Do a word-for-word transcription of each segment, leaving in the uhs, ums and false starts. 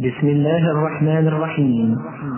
بسم الله الرحمن الرحيم.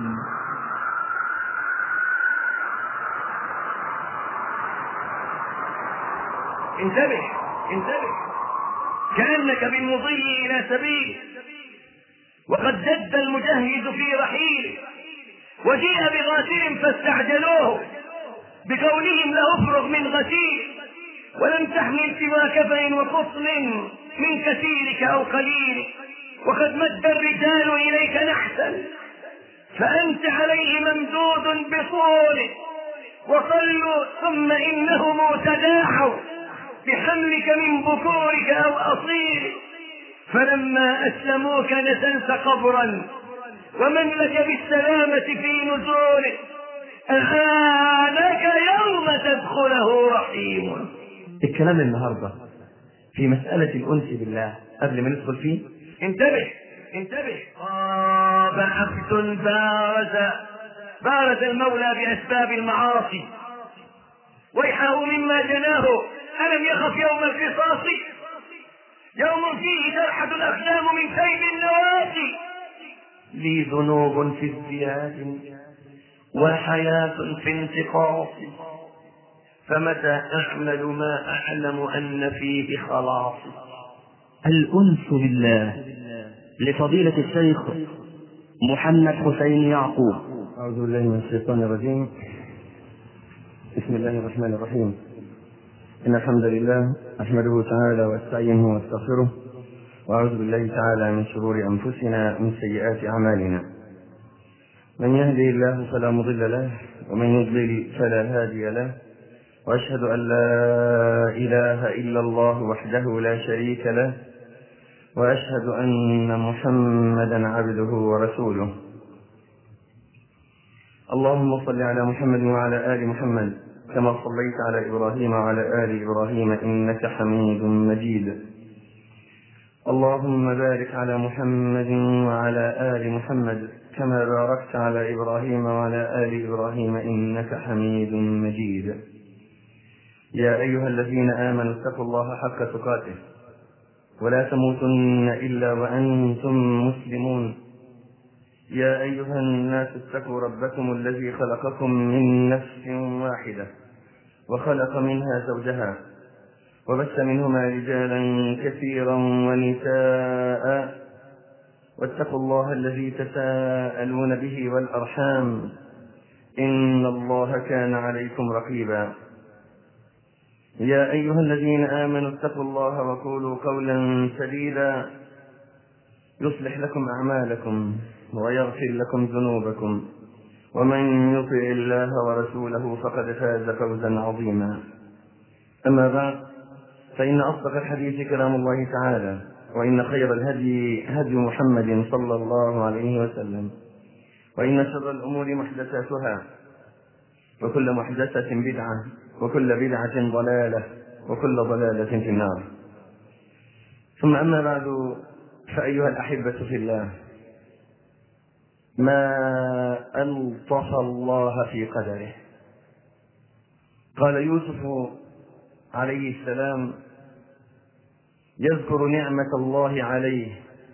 انتبه انتبه كأنك بالمضي إلى سبيل، وقد جد المجهز في رحيله، وجيء بغاسل فاستعجلوه بقولهم لأفرغ من غسيل، ولم تحمل سوى كفن وفصل من كثيرك أو قليل، وقد مد الرجال إليك نحسا فأنت عليه ممدود بطوله، وصلوا ثم إنهم تداعوا بحملك من بكورك أو أصيل، فلما أسلموك نسلت قبرا ومن لك بالسلامة في نزوله، أعانك يوم تدخله رحيم. الكلام النهاردة في مسألة الأنس بالله. قبل ما ندخل فيه انتبه انتبه طاب عبد بارز بارز المولى بأسباب المعاصي، ويحاه مما جناه، ألم يخف يوم القصاص، يوم فيه ترحد الأقدام من كيد النواسي، لي ذنوب في ازدياد وحياة في انتقاص، فمتى أعمل ما أعلم أن فيه خلاص. الأنس بالله لفضيلة الشيخ محمد حسين يعقوب. أعوذ بالله من الشيطان الرجيم. بسم الله الرحمن الرحيم. إن الحمد لله أحمده تعالى واستعينه واستغفره، وأعوذ بالله تعالى من شرور أنفسنا ومن سيئات أعمالنا. من يهدي الله فلا مضل له، ومن يضلل فلا هادي له، وأشهد أن لا إله إلا الله وحده لا شريك له، وأشهد أن محمدا عبده ورسوله. اللهم صل على محمد وعلى آل محمد كما صليت على إبراهيم وعلى آل إبراهيم إنك حميد مجيد. اللهم بارك على محمد وعلى آل محمد كما باركت على إبراهيم وعلى آل إبراهيم إنك حميد مجيد. يا أيها الذين آمنوا اتقوا الله حق تقاته ولا تموتن إلا وأنتم مسلمون. يا أيها الناس اتقوا ربكم الذي خلقكم من نفس واحدة وخلق منها زوجها وبث منهما رجالا كثيرا ونساء، واتقوا الله الذي تساءلون به والأرحام إن الله كان عليكم رقيبا. يا أيها الذين آمنوا اتقوا الله وقولوا قولا سديدا يصلح لكم أعمالكم ويغفر لكم ذنوبكم، ومن يطع الله ورسوله فقد فاز فوزا عظيما. أما بعد، فإن أصدق الحديث كلام الله تعالى، وإن خير الهدي هدي محمد صلى الله عليه وسلم، وإن شر الأمور محدثاتها، وكل محدثة بدعة، وكل بدعة ضلالة، وكل ضلالة في النار. ثم أما بعد، فأيها الأحبة في الله، ما ألطف الله في قدره. قال يوسف عليه السلام يذكر نعمة الله عليه: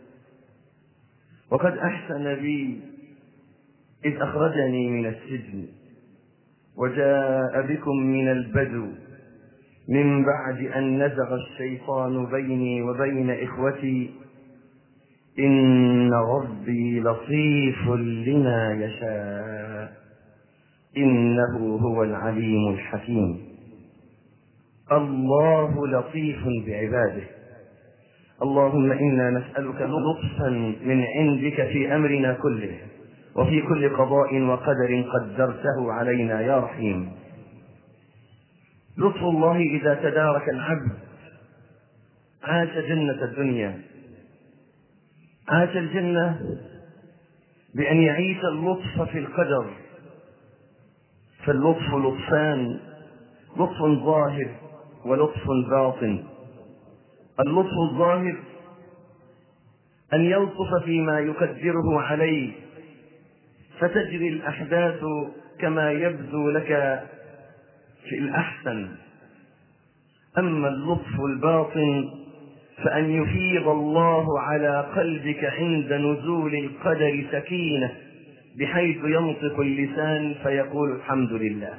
وقد أحسن بي إذ أخرجني من السجن وجاء بكم من البدو من بعد أن نزغ الشيطان بيني وبين إخوتي إن ربي لطيف لما يشاء إنه هو العليم الحكيم. الله لطيف بعباده. اللهم إنا نسألك لطفا من عندك في أمرنا كله، وفي كل قضاء وقدر قدرته علينا يا رحيم. لطف الله إذا تدارك العبد عاش جنة الدنيا، عاش الجنة بأن يعيش اللطف في القدر. فاللطف لطفان: لطف ظاهر ولطف باطن. اللطف الظاهر أن يلطف فيما يقدره عليه فتجري الأحداث كما يبدو لك في الأحسن. أما اللطف الباطن فأن يفيض الله على قلبك عند نزول القدر سكينة بحيث ينطق اللسان فيقول الحمد لله.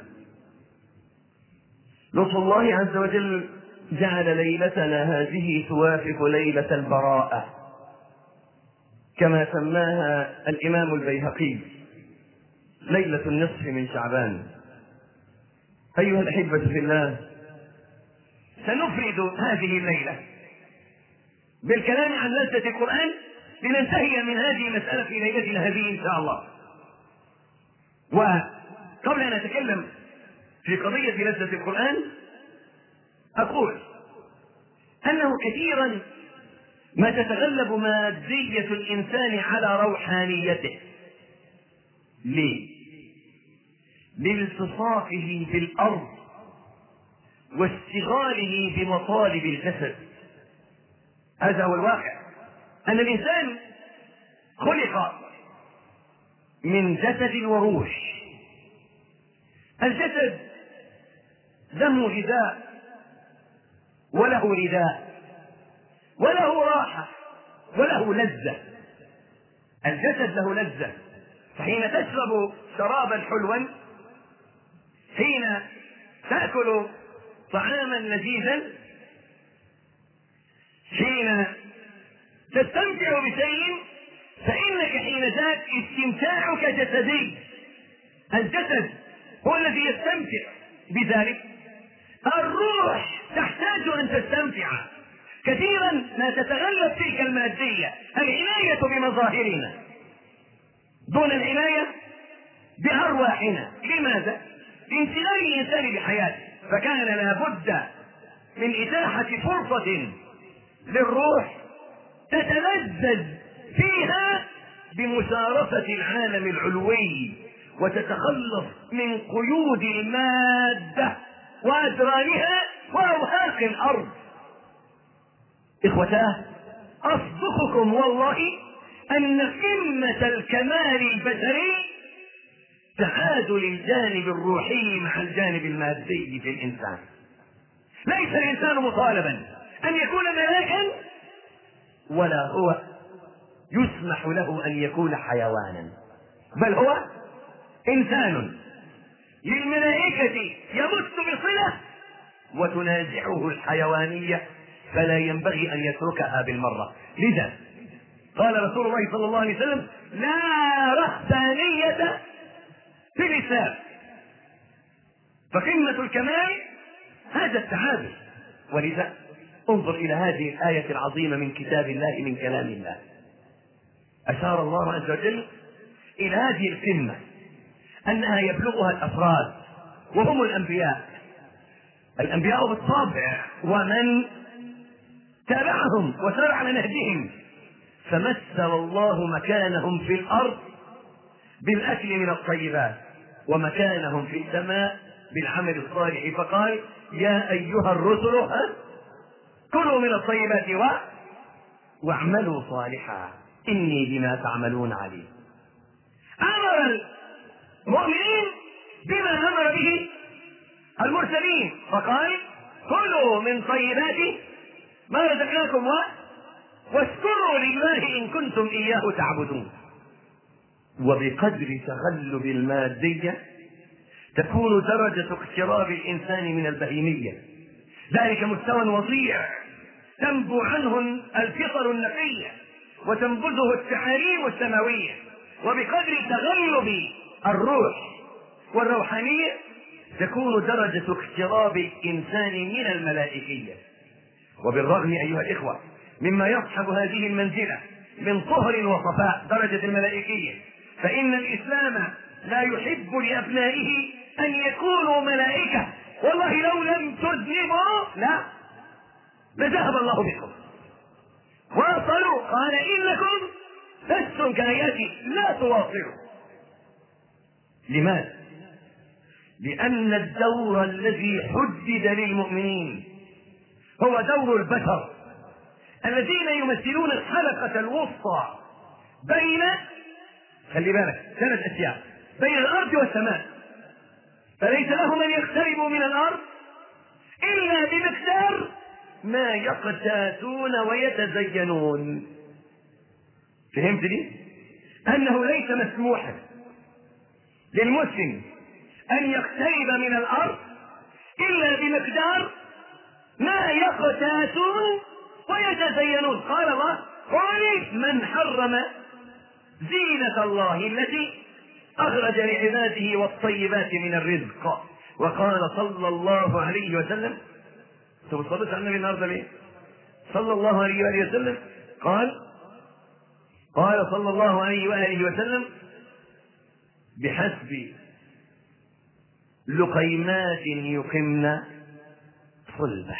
لطف الله عز وجل جعل ليلتنا هذه توافق ليلة البراءة كما سماها الإمام البيهقي ليلة النصف من شعبان. أيها الأحبة في الله، سنفرد هذه الليلة بالكلام عن لذة القرآن لننتهي من هذه المسألة في ليلتنا هذه إن شاء الله. وقبل أن أتكلم في قضية لذة القرآن أقول أنه كثيرا ما تتغلب مادية الإنسان على روحانيته. ليه؟ لالتصاقه بالأرض واشتغاله بمطالب الجسد. هذا هو الواقع، أن الإنسان خلق من جسد وروح. الجسد له غذاء وله رداء وله راحة وله لذة. الجسد له لذة، فحين تشرب شرابا حلوا، حين تأكل طعاما لذيذا، حين تستمتع بشيء، فإنك حين ذاك استمتاعك جسدي. الجسد هو الذي يستمتع بذلك. الروح تحتاج أن تستمتع. كثيرا ما تتغلب تلك المادية العناية بمظاهرنا دون العناية بأرواحنا. لماذا؟ لانشغال الإنسان بحياته، فكان لابد من إتاحة فرصة للروح تتلذذ فيها بمشارفة العالم العلوي وتتخلص من قيود المادة وأدرانها وأوهاق الأرض. إخوتاه، أصدقكم والله أن قمة الكمال البشري تعادل الجانب الروحي مع الجانب المادي في الإنسان. ليس الإنسان مطالبا أن يكون ملاكا، ولا هو يسمح له أن يكون حيوانا، بل هو إنسان. للملائكة يمت بصلة وتنازعه الحيوانية، فلا ينبغي أن يتركها بالمرة. لذا قال رسول الله صلى الله عليه وسلم: لا رهبانية في الإسلام. فقمة الكمال هذا التعادل. ولذا انظر إلى هذه الآية العظيمة من كتاب الله، من كلام الله. أشار الله عز وجل إلى هذه القمة أنها يبلغها الأفراد وهم الأنبياء. الأنبياء بالطبع ومن تابعهم وسار على نهجهم، فمثل الله مكانهم في الأرض بالأكل من الطيبات ومكانهم في السماء بالعمل الصالح، فقال: يا أيها الرسل كلوا من الطيبات و... واعملوا صالحا إني بما تعملون عليم. أمر المؤمنين بما أمر به المرسلين، فقال: كلوا من طيبات ما رزقناكم و... واشكروا لله إن كنتم إياه تعبدون. وبقدر تغلب المادية تكون درجة اقتراب الإنسان من البهيمية. ذلك مستوى وضيع تنبو عنه الفطر النقية وتنبذه التعاليم السماوية. وبقدر تغلب الروح والروحانية تكون درجة اقتراب الإنسان من الملائكية. وبالرغم أيها الإخوة مما يصحب هذه المنزلة من طهر وصفاء درجة الملائكية، فإن الإسلام لا يحب لأبنائه أن يكونوا ملائكة. والله لو لم تذنبوا لا لذهب الله بكم. واصلوا قال: إنكم لستم كآياتي لا تواصلوا. لماذا؟ لأن الدور الذي حدد للمؤمنين هو دور البشر الذين يمثلون الحلقة الوسطى بين، خلي بالك، ثلاث أشياء: بين الأرض والسماء. فليس لهم من يقتربوا من الأرض إلا بمقدار ما يقتاتون ويتزينون. فهمت دي؟ أنه ليس مسموحا للمسلم أن يقترب من الأرض إلا بمقدار ما يقتاتون ويتزينون. قال الله: قل من حرم زينة الله التي أخرج لعباده والطيبات من الرزق. وقال صلى الله عليه وسلم، انتوا بتصلوا على النبي النهارده ليه؟ صلى الله عليه وآله وسلم قال قال صلى الله عليه وآله وسلم: بحسب لقيمات يقمن صلبه.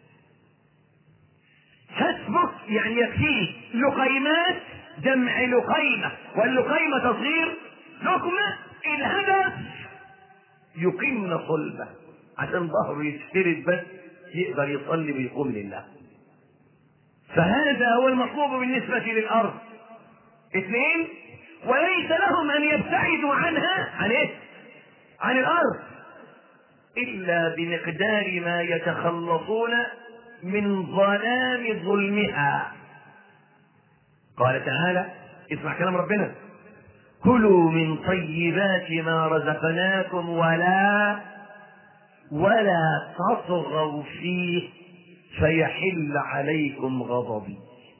حسبك يعني يكفيك. لقيمات جمع لقيمة، واللقيمة تصغير لقمة. الهدف يقمن صلبه، عشان ظهره يتفرد بس يقدر يصلي ويقوم لله. فهذا هو المطلوب بالنسبة للأرض. اثنين: وليس لهم أن يبتعدوا عنها عن إيه؟ عن الأرض إلا بمقدار ما يتخلصون من ظلام ظلمها. قال تعالى، اسمع كلام ربنا: كلوا من طيبات ما رزقناكم ولا ولا تطغوا فيه فيحل عليكم غضبي.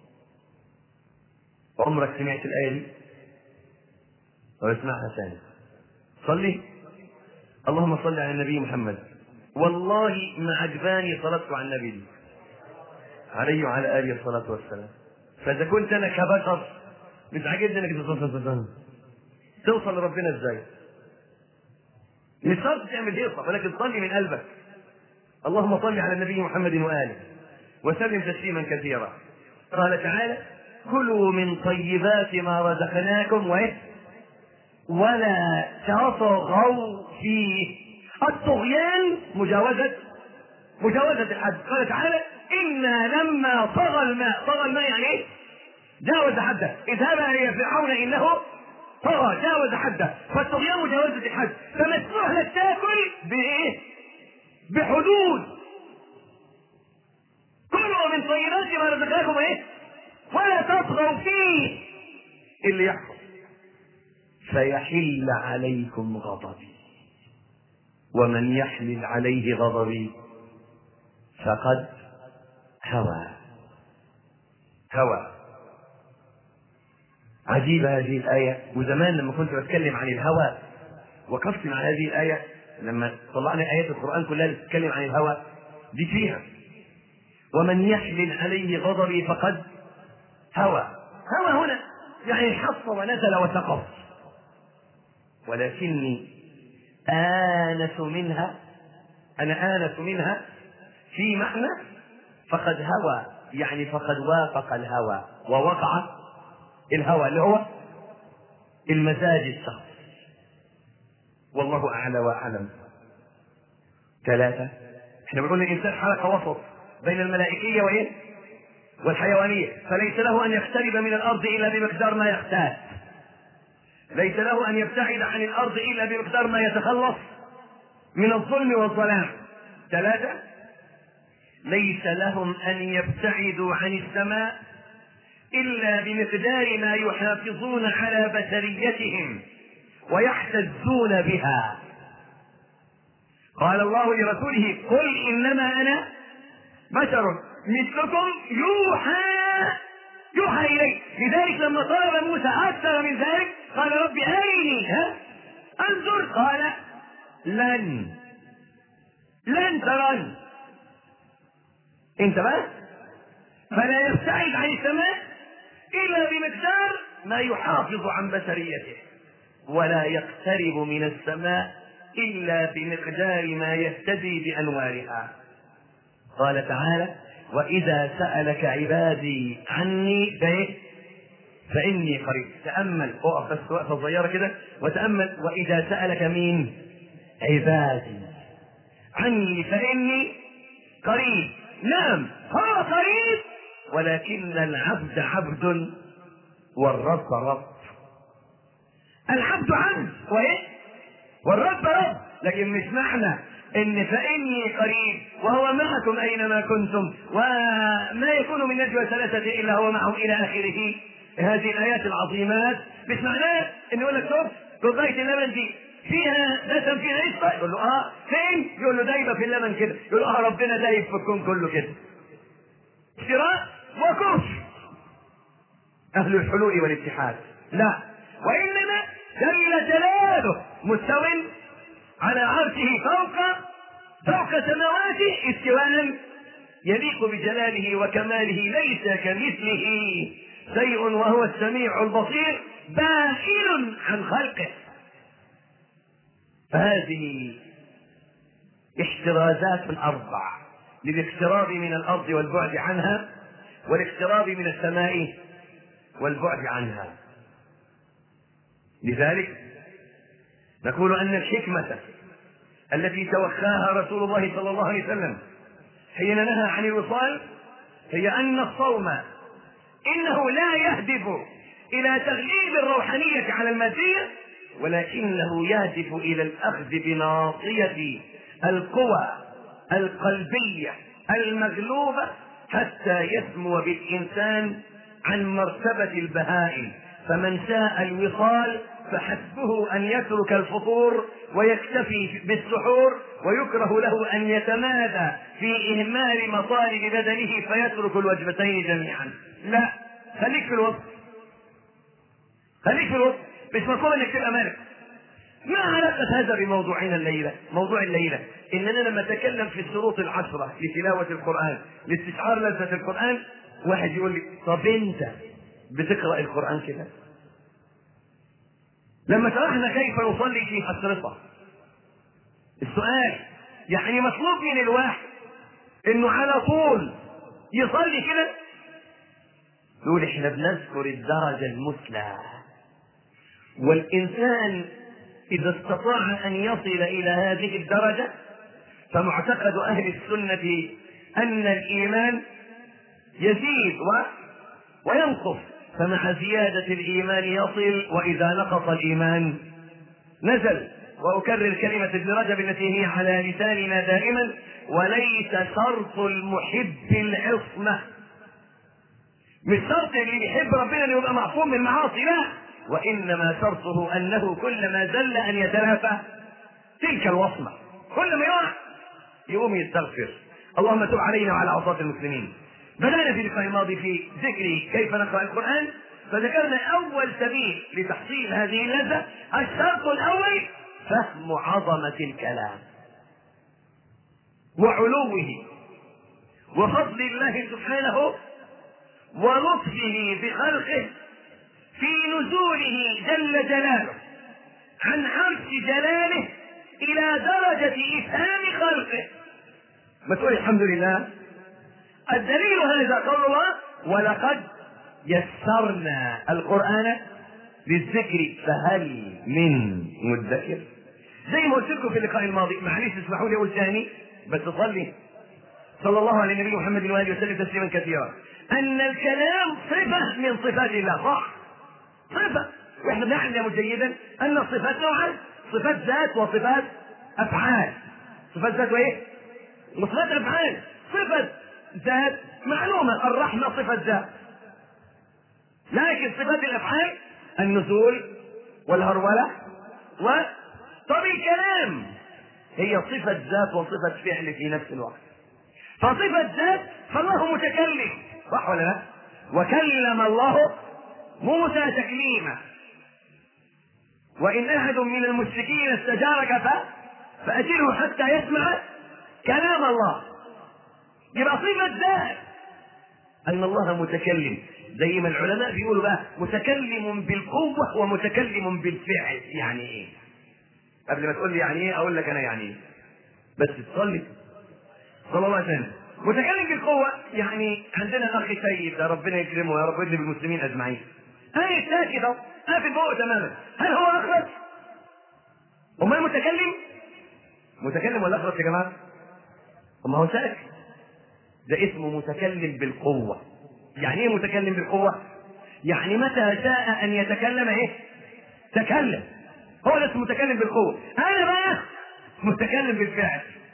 عمرك سمعت الآية دي؟ واسمعها ثاني. صلي اللهم صل على النبي محمد. والله ما عجباني صلاتك على النبي دي عليه وعلى آله الصلاة والسلام. فإذا كنت أنا كبشر مش عاجبني انك توصل لربنا ازاي؟ مش شرط تعمل هيصة، ولكن صلي من قلبك. اللهم صل على النبي محمد وآله وسلم تسليما كثيرا. قال تعالى: كلوا من طيبات ما رزقناكم ولا تطغوا فيه. الطغيان مجاوزة مجاوزة الحد. قال تعالى: إنا لما طغى الماء. طغى الماء يعني ايه؟ جاوز حده. اذهب الى فرعون انه طغى، جاوز حده. فالطغيان مجاوزة الحد. فمسموح لك تاكل بايه؟ بحدود. كلوا من طيبات ما رزقناكم ايه؟ ولا تطغوا فيه. اللي يحصل فيحل عليكم غضبي، ومن يحلل عليه غضبي فقد هوى. هوى. عجيبة هذه الآية. وزمان لما كنت بتكلم عن الهوى وقفت مع هذه الآية، لما طلعنا آيات القرآن كلها تتكلم عن الهوى دي فيها: ومن يحلل عليه غضبي فقد هوى. هوى هنا يعني حص ونزل وسقط. ولكني آنس منها، أنا آنس منها في معنى فقد هوى، يعني فقد وافق الهوى ووقع الهوى اللي هو المزاج الشخص. والله أعلى وأعلم. ثلاثة: احنا بنقول الإنسان حلقة وسط بين الملائكية وإيه؟ والحيوانية، فليس له أن يقترب من الأرض إلا بمقدار ما يختار. ليس له أن يبتعد عن الأرض إلا بمقدار ما يتخلص من الظلم والظلام. ثلاثة: ليس لهم أن يبتعدوا عن السماء إلا بمقدار ما يحافظون على بشريتهم ويحتزون بها. قال الله لرسوله: قل إنما أنا بشر مثلكم يوحى يوحى إليه. لذلك لما طلب موسى أكثر من ذلك قال: رب أرني ها أنظر. قال: لن لن تراني. انت بس. فلا يبتعد عن السماء إلا بمقدار ما يحافظ عن بشريته، ولا يقترب من السماء إلا بمقدار ما يهتدي بأنوارها. قال تعالى: وإذا سألك عبادي عني فإني قريب. تأمل، اقف بس وقفة صغيرة كده وتأمل: وإذا سألك مين؟ عبادي عني فإني قريب. نعم هو قريب، ولكن العبد عبد والرب رب. العبد عبد وايه؟ والرب رب. لكن مش معنى ان فاني قريب وهو معكم اينما كنتم وما يكون من نجوى ثلاثه الا هو معهم الى اخره. هذه الايات العظيمات مش معناه ان يقول لك شوف كوبايه اللبن دي فيها دسم فيها قشطه، يقول له اه فين؟ يقول له دايبه في اللبن كده، يقول له اه ربنا دايب في الكون كله كده. اشتراك وكفر اهل الحلول والاتحاد، لا، وانما جل جلاله مستو على عرشه فوق فوق سماواته استواء يليق بجلاله وكماله، ليس كمثله شيء وهو السميع البصير بائن عن خلقه. فهذه احترازات اربع للاقتراب من الارض والبعد عنها، والاقتراب من السماء والبعد عنها. لذلك نقول ان الحكمة التي توخاها رسول الله صلى الله عليه وسلم حين نهى عن الوصال هي ان الصوم انه لا يهدف الى تغليب الروحانية على المادية، ولكنه يهدف الى الاخذ بناصية القوى القلبية المغلوبة حتى يسمو بالانسان عن مرتبة البهائم. فمن شاء الوصال فحسبه ان يترك الفطور ويكتفي بالسحور، ويكره له ان يتمادى في اهمال مطالب بدنه فيترك الوجبتين جميعا. لا، خليك في الوسط، خليك في الوسط، مش مطلوب انك تبقى مالك. ما علاقة هذا بموضوعنا الليلة؟ موضوع الليلة اننا لما نتكلم في الشروط العشرة لتلاوة القرآن لاستشعار لذة القرآن، واحد يقول لي طب انت بتقرأ القرآن كده؟ لما شرحنا كيف نصلي في أشرطة، السؤال يعني مطلوب من الواحد انه على طول يصلي كده؟ نقول احنا بنذكر الدرجة المثلى، والإنسان إذا استطاع أن يصل إلى هذه الدرجة فمعتقد أهل السنة أن الإيمان يزيد و... وينقص، فمع زيادة الإيمان يصل، وإذا نقص الإيمان نزل. وأكرر كلمة ابن رجب التي هي على لساننا دائما: وليس شرط المحب العصمة. مش شرط اللي يحب ربنا أن يبقى معصوم من المعاصي، لا، وإنما شرطه أنه كلما زل أن يتلافى تلك الوصمة، كل ما يقع يقوم يستغفر. اللهم تب علينا وعلى عصاة المسلمين. بدأنا في اللقاء الماضي في ذكر كيف نقرأ القرآن، فذكرنا أول سبيل لتحصيل هذه اللذة، الشرط الأول فهم عظمة الكلام وعلوه وفضل الله سبحانه ولطفه بخلقه في نزوله جل جلاله عن عرش جلاله إلى درجة إفهام خلقه. ما تقول الحمد لله؟ الدليل هذا قول الله: ولقد يسرنا القرآن للذكر فهل من مدكر. زي ما قلت لكم في اللقاء الماضي، معلش اسمحوا لي اقول ثاني بس تصلي صلى الله على النبي محمد وآله وسلم تسليما كثيرا، ان الكلام صفة من صفات الله، صح؟ صفة، واحنا نعلم جيدا ان الصفات نوعان: صفات ذات وصفات افعال. صفات ذات وايه؟ وصفات افعال. صفة ذات معلومة، الرحمة صفة ذات، لكن صفات الافعال النزول والهرولة و طب الكلام هي صفة ذات وصفة فعل في نفس الوقت. فصفة ذات فالله متكلم، صح ولا لا؟ وكلم الله موسى تكليما. وإن أحد من المشركين استجارك فأجره حتى يسمع كلام الله. يبقى صفة ذات أن الله متكلم، زي ما العلماء بيقولوا بقى متكلم بالقوة ومتكلم بالفعل. يعني إيه؟ قبل ما تقول لي يعني إيه أقول لك أنا يعني إيه، بس تصلي صلى الله عليه وسلم. متكلم بالقوة يعني عندنا أخي سيد ربنا يكرمه يا رب ويجزي بالمسلمين أجمعين، هاي ساكت قافل بقه تماما، هل هو أخرس؟ أمال متكلم؟ متكلم ولا أخرس يا جماعة؟ أما هو ساكت، ده اسمه متكلم بالقوة. يعني ايه متكلم بالقوة؟ يعني متى شاء ان يتكلم ايه؟ تكلم. هو ده اسمه متكلم بالقوة. انا بقى متكلم بالفعل.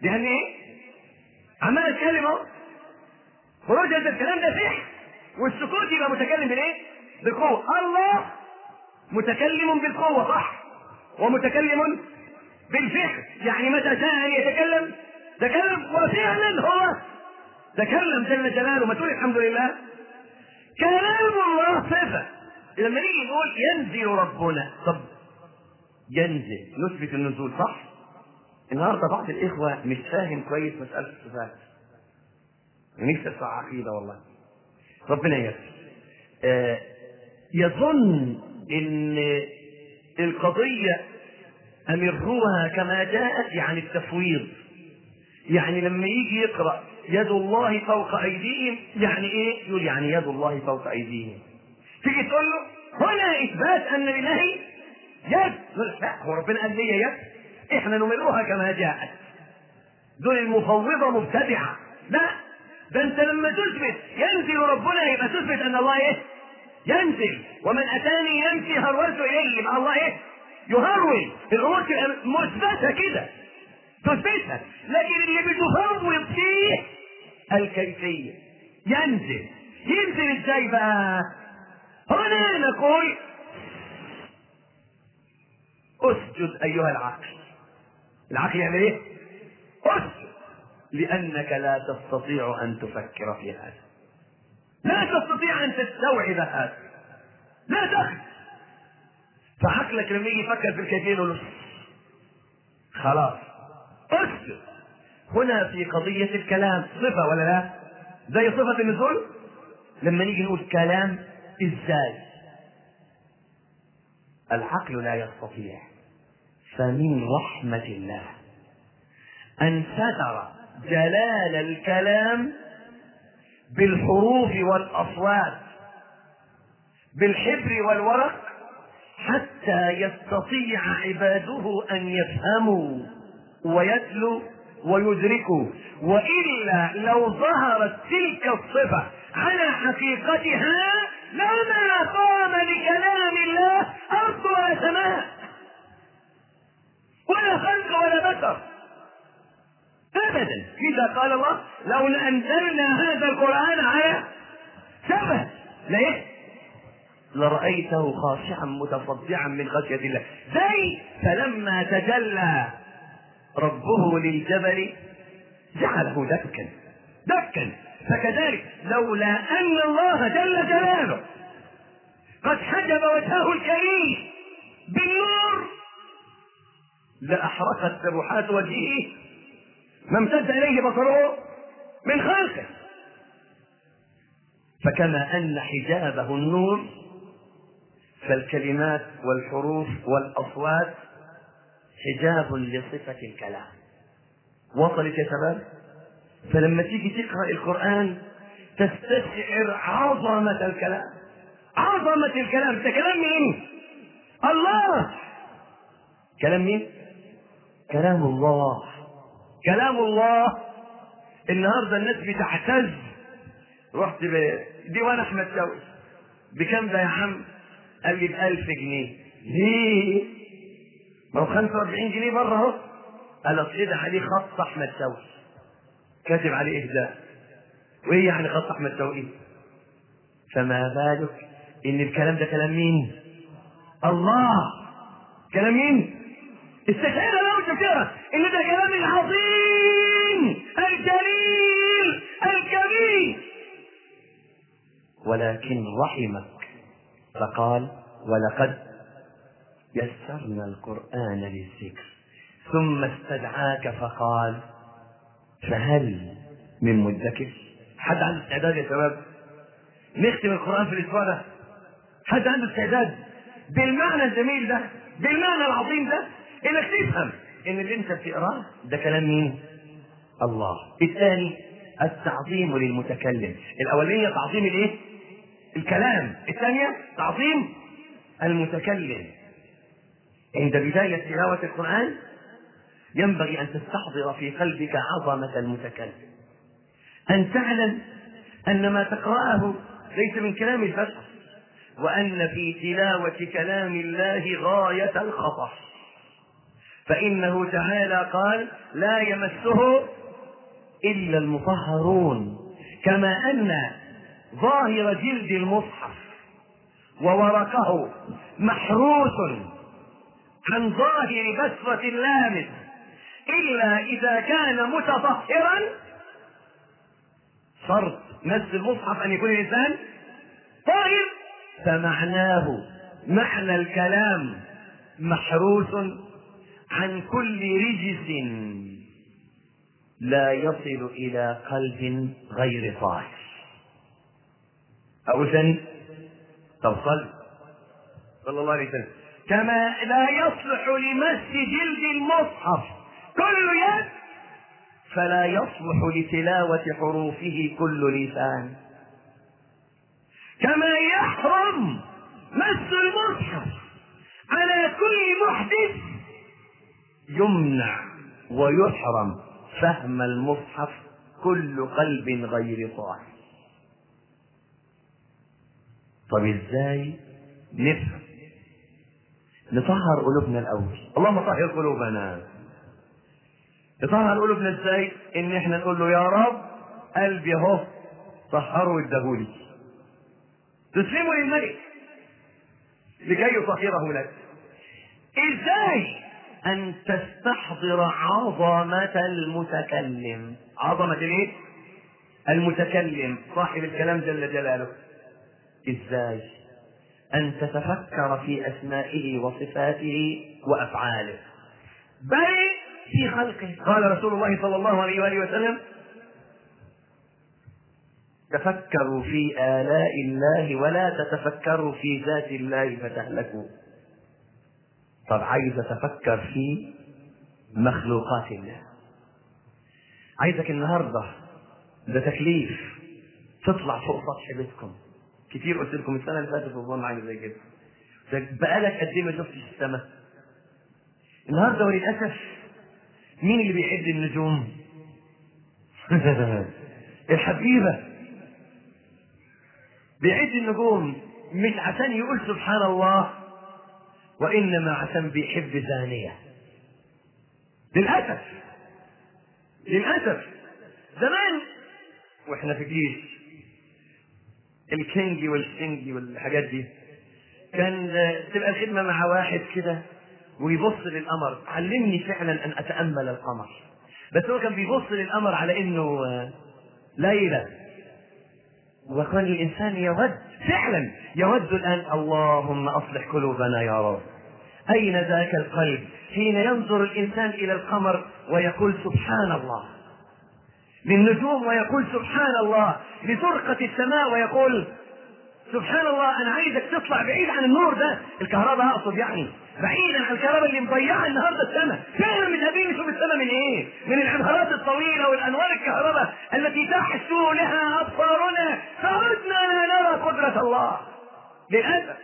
يعني ايه؟ عمال اتكلم اهو، خروج هذا الكلام ده سحر، والسكوت يبقى متكلم بالايه؟ بالقوه. الله متكلم بالقوه صح، ومتكلم بالفعل، يعني متى شاء ان يتكلم تكلم، وفعلا هو تكلم جل جلاله. ما تقول الحمد لله. كلام الله صفه. لما نيجي نقول ينزل ربنا، طب ينزل نثبت النزول صح؟ النهارده بعض الاخوه مش فاهم كويس مساله الصفات، ونفسي اسمع عقيده والله ربنا يسر. آه يظن ان القضيه امروها كما جاءت، يعني التفويض، يعني لما يجي يقرا يد الله فوق ايديهم يعني ايه؟ يقول يعني يد الله فوق ايديهم. تيجي تقول له هنا اثبات ان لله يد، لا هو ربنا قال لي يد، احنا نمرها كما جاءت. دول المفوضه مبتدعه. لا، ده انت لما تثبت ينزل ربنا يبقى تثبت ان الله ايه؟ ينزل. ومن اتاني يمشي هرولت اليه، يبقى الله ايه؟ يهرول. الامور تبقى مثبته كده تثبتها، لكن اللي بتفوض فيه الكيفيه. ينزل ينزل ازاي بقى؟ هنا نقول اسجد ايها العقل. العقل يعمل ايه؟ اسجد، لانك لا تستطيع ان تفكر في هذا، لا تستطيع ان تستوعب هذا، لا تخف. فعقلك لما يجي يفكر في الكيفيه يقول خلاص اسجد. هنا في قضيه الكلام صفه ولا لا؟ زي صفه النزول. لما نيجي نقول كلام ازاي؟ العقل لا يستطيع. فمن رحمة الله أن ستر جلال الكلام بالحروف والأصوات بالحبر والورق، حتى يستطيع عباده أن يفهموا ويتلوا ويدركوا. وإلا لو ظهرت تلك الصفة على حقيقتها لما قام لكلام الله أرض ولا سماء ولا خلق ولا بشر أبدا. إذا قال الله لو أنزلنا هذا القرآن على سبع ليه؟ لرأيته خاشعا متصدعا من خشية الله. زي فلما تجلى ربه للجبل جعله دكا دكا. فكذلك لولا أن الله جل جلاله قد حجب وجهه الكريم بالنور لأحرقت سبحات وجهه ما امتد إليه بصره من خلقه. فكما أن حجابه النور، فالكلمات والحروف والأصوات حجاب لصفة الكلام. وصلت يا شباب؟ فلما تيجي تقرأ القرآن تستشعر عظمة الكلام. عظمة الكلام. ده كلام مين؟ الله. كلام مين؟ كلام الله. كلام الله. النهارده الناس بتعتز. رحت بديوان احمد شوقي، بكم ده يا عم؟ قال لي بألف جنيه. ليه؟ ما هو خمسة وأربعين جنيه بره اهو. قال اصل ده عليه خط احمد شوقي، كاتب عليه اهداء. وايه يعني خط احمد شوقي؟ فما بالك ان الكلام ده كلام مين؟ الله. كلام مين؟ استشعر لو تفكر ان ده كلام العظيم الجليل الكبير. ولكن رحمك فقال ولقد يسرنا القرآن للذكر، ثم استدعاك فقال فهل من مدكر. حد عنده استعداد يا شباب نختم القرآن في الاسبوع ده؟ حد عنده استعداد بالمعنى الجميل ده، بالمعنى العظيم ده، انك تفهم ان اللي انت بتقراه ده كلام مين؟ الله. الثاني التعظيم للمتكلم. الاوليه تعظيم الايه؟ الكلام. الثانيه تعظيم المتكلم. عند بدايه تلاوه القران ينبغي ان تستحضر في قلبك عظمه المتكلم، ان تعلم ان ما تقراه ليس من كلام البشر، وان في تلاوه كلام الله غايه الخطر. فإنه تعالى قال لا يمسه إلا المطهرون، كما أن ظاهر جلد المصحف وورقه محروس عن ظاهر بسرة اللامس إلا إذا كان متطهرا. شرط مس المصحف أن يكون الإنسان طاهر، فمعناه معنى الكلام محروس عن كل رجس لا يصل إلى قلب غير طاهر. أقول ثاني؟ طب صل صلى الله عليه وسلم. كما لا يصلح لمس جلد المصحف كل يد، فلا يصلح لتلاوة حروفه كل لسان. كما يحرم مس المصحف على كل محدث، يمنع ويحرم فهم المصحف كل قلب غير طاهر. طب ازاي نفهم نطهر قلوبنا الاول؟ اللهم طهر قلوبنا. نطهر قلوبنا ازاي؟ ان احنا نقول له يا رب قلبي اهو طهره وادهولي، تسلمه للملك لكي يطهره لك. ازاي؟ ان تستحضر عظمة المتكلم. عظمة الايه؟ المتكلم صاحب الكلام جل جلاله. ازاي؟ ان تتفكر في اسمائه وصفاته وافعاله، بل في خلقه. قال رسول الله صلى الله عليه وآله وسلم تفكروا في آلاء الله ولا تتفكروا في ذات الله فتهلكوا. طب عايز اتفكر في مخلوقات الله. عايزك النهارده ده تكليف تطلع فوق سطح بيتكم. كتير قلت لكم السنه اللي فاتت والله عامل زي كده، بقالك قد ايه ما شفتش السماء؟ النهارده وللاسف مين اللي بيعد النجوم؟ الحبيبه بيعد النجوم مش عشان يقول سبحان الله، وانما عشان بيحب ثانيه. للاسف للاسف زمان واحنا في الجيش الكينجي والشنجي والحاجات دي، كان تبقى الخدمه مع واحد كده ويبص للقمر. علمني فعلا ان اتامل القمر، بس هو كان بيبص للقمر على انه ليله. وكان الانسان يود فعلا يود الان اللهم اصلح قلوبنا يا رب. اين ذاك القلب حين ينظر الانسان الى القمر ويقول سبحان الله، للنجوم ويقول سبحان الله، لزرقة السماء ويقول سبحان الله. انا عايزك تطلع بعيد عن النور ده، الكهرباء اقصد، يعني بعيدا عن الكهرباء اللي مضيعه النهارده السماء. فعلا مش قادرين نشوف السماء من ايه؟ من العبارات الطويله والانوار الكهرباء التي تحسو لها ابصارنا، فعدنا لا نرى قدرة الله. للاسف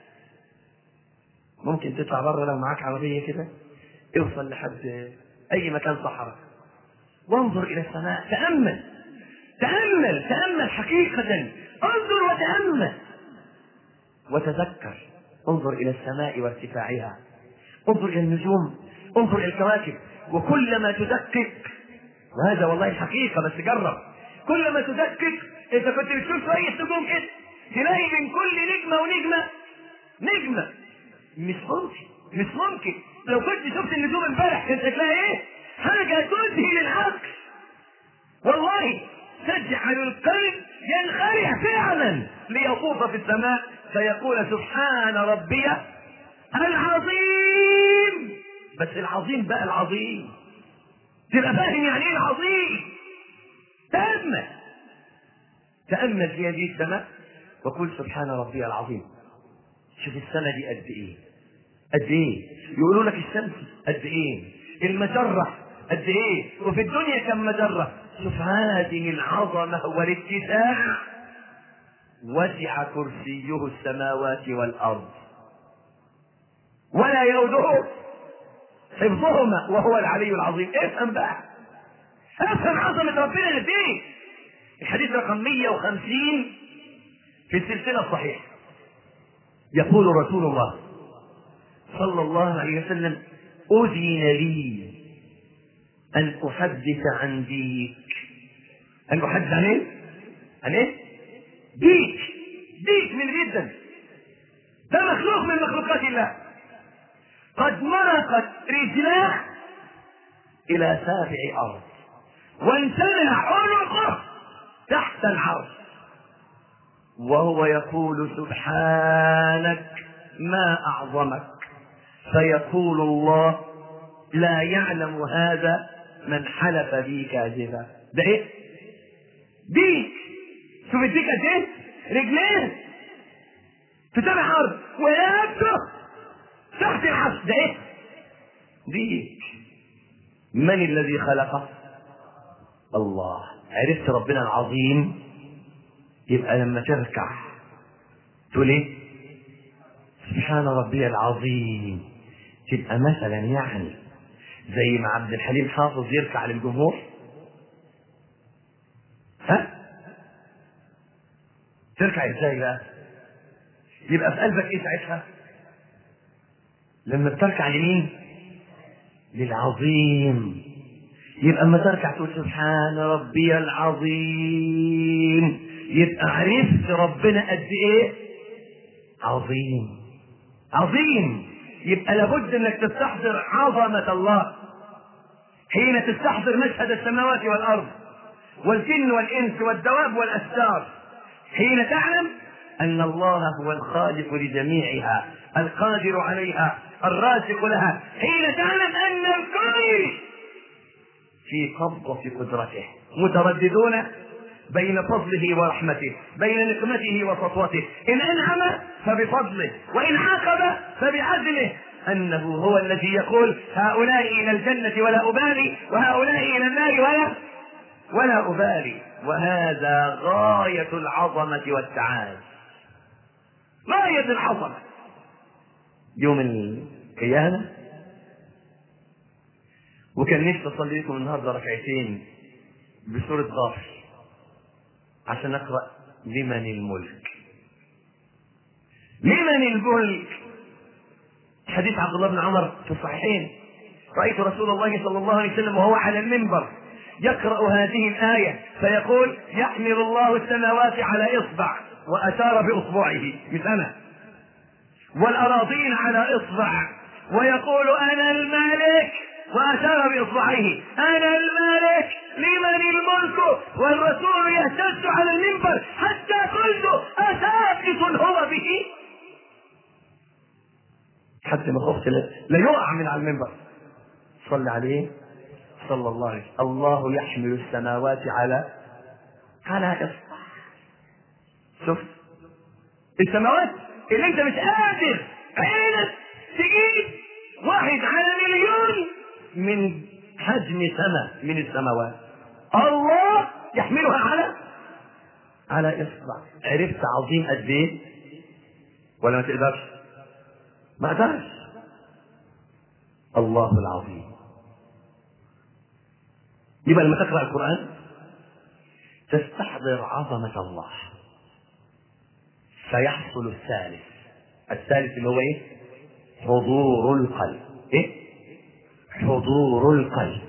ممكن تطلع بره لو معاك عربيه كده، اوصل لحد اي مكان صحراء وانظر الى السماء، تأمل تأمل تأمل حقيقة، انظر وتأمل وتذكر. انظر الى السماء وارتفاعها، انظر الى النجوم، انظر الى الكواكب. وكلما تدقق، وهذا والله الحقيقة بس جرب، كلما تدقق انت كنت بتشوف شوية نجوم كده، تلاقي من كل نجمة ونجمة نجمة. مش ممكن مش ممكن لو كنت شفت النجوم امبارح كنت تلاقي ايه؟ حاجة تذهل العقل والله، تجعل القلب ينخرع فعلا ليطوف في السماء فيقول سبحان ربي العظيم. بس العظيم بقى العظيم تبقى فاهم يعني ايه العظيم. تأمل تأمل في هذه السماء وقل سبحان ربي العظيم. شوف السماء دي قد ايه قد ايه، يقولوا لك الشمس قد ايه، المجرة قد ايه، وفي الدنيا كم مجرة. شوف هذه العظمة والاتساع. وسع كرسيه السماوات والارض ولا يؤوده حفظهما وهو العلي العظيم. افهم بقى، افهم عظمة ربنا قد ايه. الحديث رقم مئة وخمسين في السلسلة الصحيحة، يقول رسول الله صلى الله عليه وسلم أذن لي أن أحدث عن ديك. أن أحدث عن إيه؟ عن إيه؟ ديك. ديك من جدا، ده مخلوق من مخلوقات الله، قد مرقت رجلاه إلى سابع أرض وانتزع عنقه تحت العرش، وهو يقول سبحانك ما أعظمك، فيقول الله لا يعلم هذا من حلف بي كاذبا. ده ايه؟ ديك. شوف الديك قد ايه؟ رجلين في سبع ارض ويده تحت العرش. ده ايه؟ ديك. من الذي خلقه؟ الله. عرفت ربنا العظيم؟ يبقى لما تركع تقول ايه؟ سبحان ربي العظيم. تبقى مثلا يعني زي ما عبد الحليم حافظ يركع للجمهور. ها؟ تركع ازاي بقى؟ يبقى في قلبك ايه ساعتها؟ لما بتركع لمين؟ للعظيم. يبقى اما تركع تقول سبحان ربي العظيم، يبقى عرفت ربنا قد ايه عظيم. عظيم. يبقى لابد انك تستحضر عظمة الله حين تستحضر مشهد السماوات والارض والجن والانس والدواب والاشجار، حين تعلم ان الله هو الخالق لجميعها القادر عليها الرازق لها، حين تعلم ان الكل في قبضة قدرته، مترددون بين فضله ورحمته، بين نقمته وسطوته، إن أنعم فبفضله وإن عاقب فبعدله، أنه هو الذي يقول هؤلاء إلى الجنة ولا أبالي وهؤلاء إلى النار ولا ولا أبالي. وهذا غاية العظمة والتعالي، غاية العظمة. يوم القيامة. وكان نفسي أصلي لكم النهارده ركعتين بسورة غافر عشان نقرأ لمن الملك. لمن الملك. حديث عبد الله بن عمر في الصحيحين: رأيت رسول الله صلى الله عليه وسلم وهو على المنبر يقرأ هذه الآية فيقول يحمل الله السماوات على إصبع، وأشار بإصبعه مثلا، والأراضين على إصبع، ويقول أنا الملك وأشار بإصبعيه أنا الملك لمن الملك، والرسول يهتز على المنبر حتى قلت أساقط هو به، حتى ما خفت لا يقع من على المنبر. صلى عليه صلى الله عليه وسلم. الله يحمل السماوات على على إصبع. شوف السماوات اللي انت مش قادر عينك تجيب واحد على مليون من حجم سماء من السماوات، الله يحملها على على إصبع. عرفت عظيم قد ايه ولا ما تقدرش؟ ما قدرش. الله العظيم. يبقى لما تقرأ القرآن تستحضر عظمة الله فيحصل الثالث. الثالث اللي هو ايه؟ حضور القلب. ايه؟ حضور القلب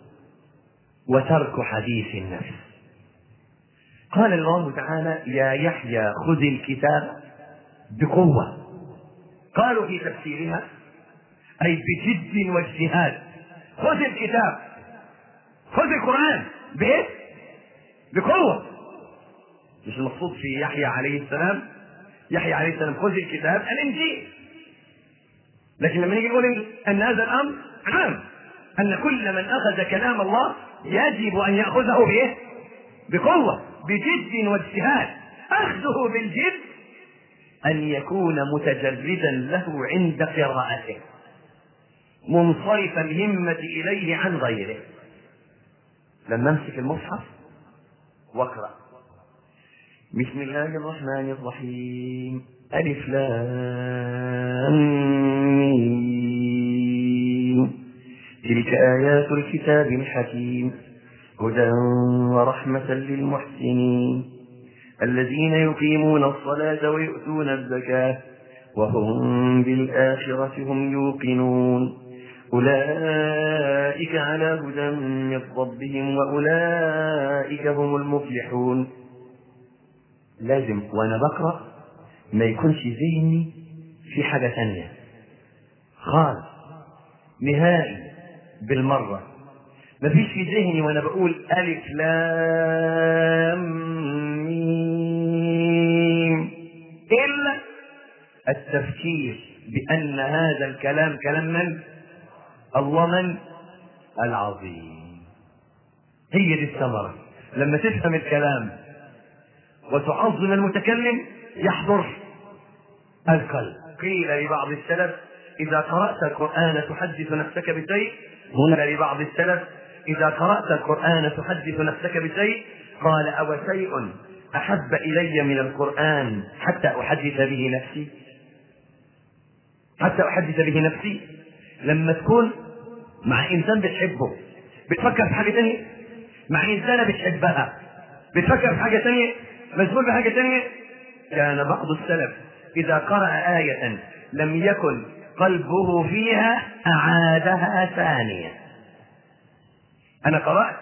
وترك حديث النفس. قال الله تعالى يا يحيى خذ الكتاب بقوة. قالوا في تفسيرها أي بجد واجتهاد. خذ الكتاب، خذ القرآن بإيه؟ بقوة. مش المقصود في يحيى عليه السلام يحيى عليه السلام خذ الكتاب الإنجيل، لكن لما نيجي نقول أن هذا الأمر عام، أن كل من أخذ كلام الله يجب أن يأخذه بإيه؟ بقوة، بجد واجتهاد. أخذه بالجد أن يكون متجردا له عند قراءته، منصرف الهمة إليه عن غيره. لما امسك المصحف واقرأ بسم الله الرحمن الرحيم ألف لام ميم تلك آيات الكتاب الحكيم هدى ورحمة للمحسنين الذين يقيمون الصلاة ويؤتون الزكاة وهم بالآخرة هم يوقنون أولئك على هدى من ربهم وأولئك هم المفلحون. لازم وأنا بقرأ ما يكونش ذهني في حاجة ثانية خالص نهائي بالمرة. ما فيش في ذهني وأنا بقول ألف لام ميم إلا التفكير بأن هذا الكلام كلام من؟ الله من؟ العظيم. هي دي الثمرة. لما تفهم الكلام وتعظم المتكلم يحضر القلب. قيل لبعض السلف إذا قرأت القرآن تحدث نفسك بشيء. هنا لبعض السلف إذا قرأت القرآن تحدث نفسك بشيء قال أو شيء أحب إلي من القرآن حتى أحدث به نفسي. حتى أحدث به نفسي. لما تكون مع إنسان بتحبه بتفكر في حاجة تانية، مع إنسانة بتحبها بتفكر في حاجة تانية، مشغول بحاجة تانية. كان بعض السلف إذا قرأ آية لم يكن قلبه فيها أعادها ثانية. أنا قرأت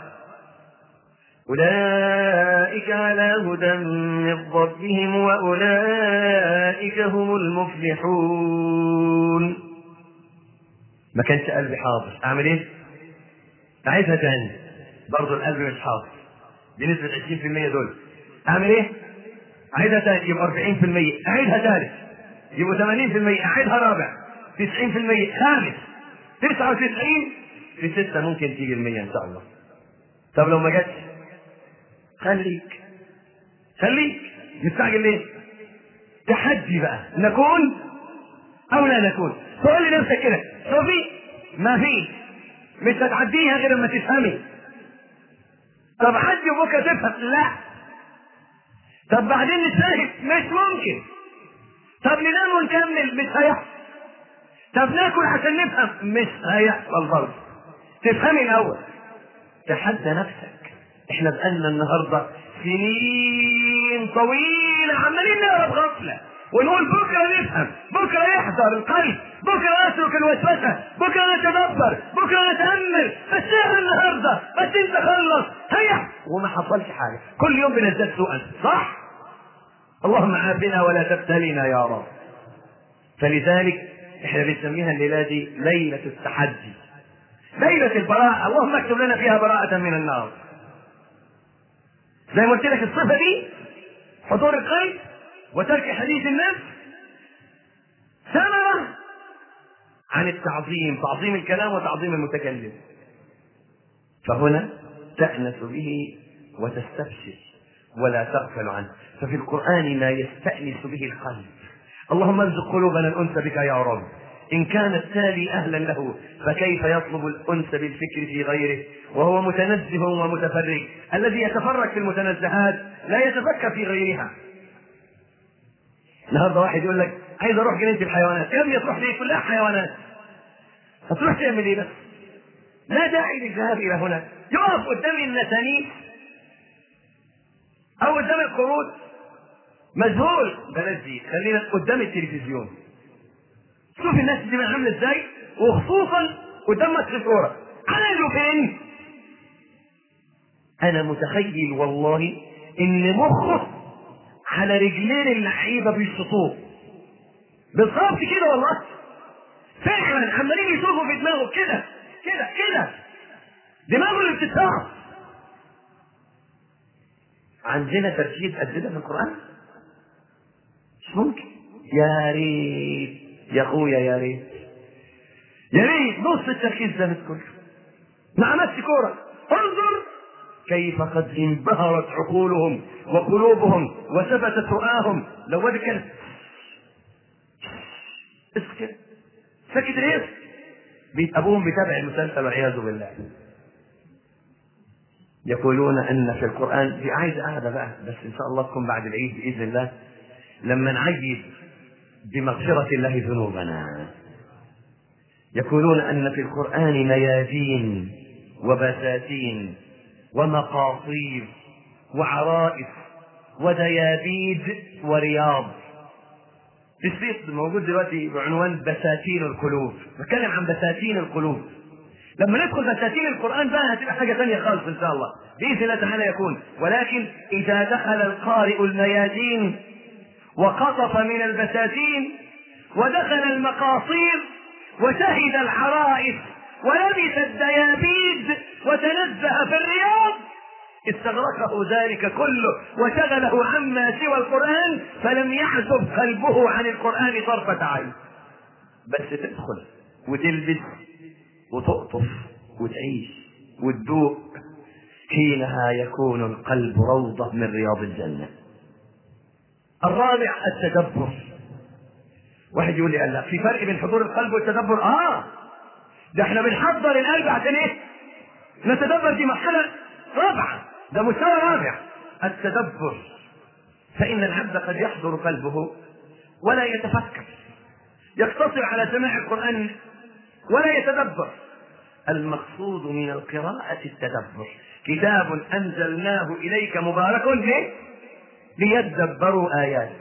أولئك على هدى من ربهم وأولئك هم المفلحون. ما كانش قلبي حاضر، أعمل إيه؟ أعيدها تاني، برضو القلب مش حاضر بنسبة عشرين في المية دول. أعمل إيه؟ أعيدها تاني يبقى أربعين في المية، أعيدها ثالث يبقى ثمانين في المية، أعيدها رابع تسعين في المية، خامس تسعة وتسعين في ستة ممكن تيجي المية إن شاء الله. طب لو ما جاتش خليك خليك مستعجل ليه؟ تحدي بقى، نكون أو لا نكون. تقول لنفسك كده صوفي ما في مش هتعديها غير لما تفهمي. طب عدي وبكره تفهم، لا. طب بعدين نتفاهم، مش ممكن. طب ننام ونكمل، مش هيحصل. طب ناكل عشان نفهم، مش هيحصل برضه. تفهمي الأول، تحدى نفسك. احنا بقالنا النهارده سنين طويلة عمالين نقرا بغفلة ونقول بكره نفهم، بكره يحضر القلب، بكره اترك الوسوسه، بكره نتدبر، بكره نتامل. بس احنا النهارده بس انت خلص هيا وما حصلش حاجه. كل يوم بنزداد سوءا، صح؟ اللهم عافنا ولا تبتلينا يا رب. فلذلك احنا بنسميها الليله دي ليله التحدي، ليله البراءه. اللهم اكتب لنا فيها براءه من النار. زي ما قلت لك الصفه دي حضور القلب وترك حديث النفس ثمرة عن التعظيم، تعظيم الكلام وتعظيم المتكلم. فهنا تأنس به وتستبشر ولا تغفل عنه. ففي القرآن ما يستأنس به القلب. اللهم ارزق قلوبنا الأنس بك يا رب. إن كان التالي أهلا له فكيف يطلب الأنس بالفكر في غيره وهو متنزه ومتفرج. الذي يتفرج في المتنزهات لا يتفكر في غيرها. النهارده واحد يقول لك عايز اروح جنينه الحيوانات. يا ابني تروح ليه؟ كلها حيوانات. هتروح تعمل ايه بس؟ لا داعي للذهاب الى هنا. يقف قدام النسانيس او قدام القرود مذهول. بلاش دي، خلينا قدام التلفزيون. شوف الناس دي عامله ازاي، وخصوصا قدام ماتش الكوره. عملوا فين؟ انا متخيل والله ان مخه على رجلين اللعيبه بيشطوه بالظبط كده. والله فعلا عمالين يشوفوا في دماغه كده كده كده، دماغه اللي بتتساعد. عندنا تركيز قد كده في القرآن؟ مش ممكن. يا ريت يا اخويا، يا ريت يا ريت نص التركيز ده كله مع ماتش كوره. انظر كيف قد انبهرت عقولهم وقلوبهم وثبتت رؤاهم. لو واد كان اسكت سكت ليه؟ بيت ابوهم بيتابع المسلسل والعياذ بالله. يقولون ان في القران دي عايزه قاعده بقى، بس ان شاء الله تكون بعد العيد باذن الله لما نعيد بمغفره الله ذنوبنا. يقولون ان في القران ميادين وبساتين ومقاصير وعرائس وديابيج ورياض. تشريط موجود دلوقتي بعنوان بساتين القلوب، بتكلم عن بساتين القلوب. لما ندخل بساتين القرآن بقى هتبقى حاجة ثانية خالص إن شاء الله بإذن الله تعالى يكون. ولكن إذا دخل القارئ الميادين وقطف من البساتين ودخل المقاصير وشهد العرائس ولبس الديابيد وتنزه في الرياض استغرقه ذلك كله وشغله عما سوى القرآن، فلم يعزب قلبه عن القرآن طرفة عين. بس تدخل وتلبس وتقطف وتعيش وتذوق، حينها يكون القلب روضة من رياض الجنة. الرابع التدبر. واحد يقول لي لا في فرق بين حضور القلب والتدبر. اه ده احنا بنحضر القلب عشان ايه؟ نتدبر. دي مرحلة رابعة، ده مستوى رابع التدبر. فإن العبد قد يحضر قلبه ولا يتفكر، يقتصر على سماع القرآن ولا يتدبر. المقصود من القراءة التدبر. كتاب أنزلناه إليك مبارك ليه؟ ليدبروا آياته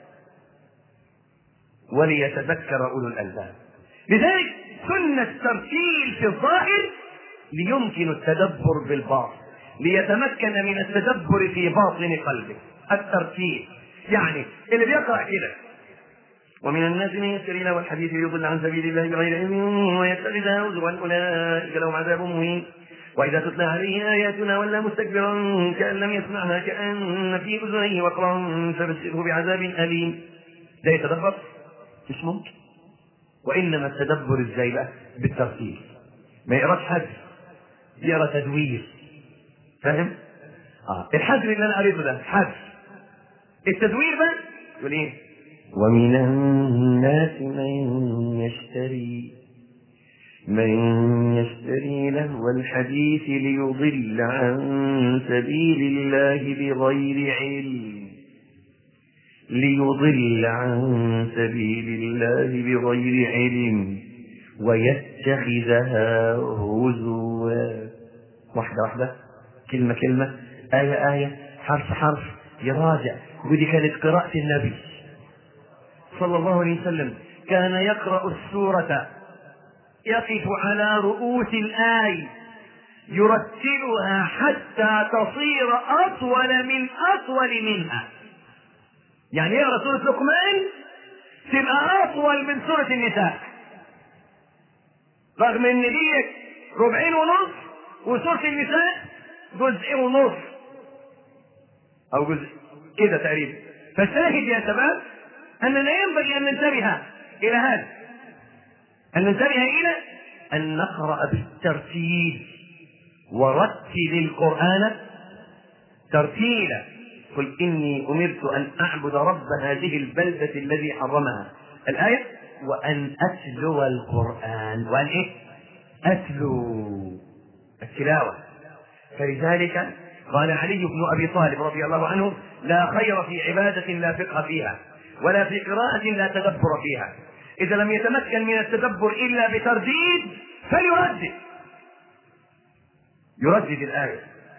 وليتذكر أولو الألباب. لذلك سنة الترتيل في الظاهر ليمكن التدبر بالباطن، ليتمكن من التدبر في باطن قلبه. الترتيل يعني اللي بيقرأ كده ومن الناس من يشتري له الحديث ليضل عن سبيل الله بغير علم ويتخذها هزوا أولئك لهم عذاب مهين وإذا تتلى عليه آياتنا ولى مستكبرا كأن لم يسمعها كأن في أذنيه وقرا فبشره بعذاب أليم. ده يتدبر؟ مش ممكن. وإنما التدبر ازاي بقى؟ بالترتيل. ما يقراش حذر، يقرا تدوير. فاهم؟ اه الحذر اللي انا قريته ده حذر. التدوير بقى يقول ايه؟ ومن الناس من يشتري من يشتري لهو الحديث ليضل عن سبيل الله بغير علم ليضل عن سبيل الله بغير علم ويتخذها هزوا. واحدة واحدة، كلمة كلمة، آية آية، حرف حرف، يراجع. ودي كانت قراءة النبي صلى الله عليه وسلم. كان يقرأ السورة يقف على رؤوس الآي يرتلها حتى تصير أطول من أطول منها. يعني يقرأ سورة لقمان تبقى أطول من سورة النساء، رغم ان دي ربعين ونص وسورة النساء جزء ونص او جزء كده تقريبا. فالشاهد يا شباب اننا ينبغي ان ننتبه الى هذا، ان ننتبه الى ان نقرأ بالترتيل ورتل القرآن ترتيلا. قل إني أمرت أن أعبد رب هذه البلدة الذي حرمها. الآية وأن أتلو القرآن. وأن إيه؟ أتلو التلاوة. فلذلك قال علي بن أبي طالب رضي الله عنه لا خير في عبادة لا فقه فيها ولا في قراءة لا تدبر فيها. إذا لم يتمكن من التدبر إلا بترديد فليردد يردد الآية.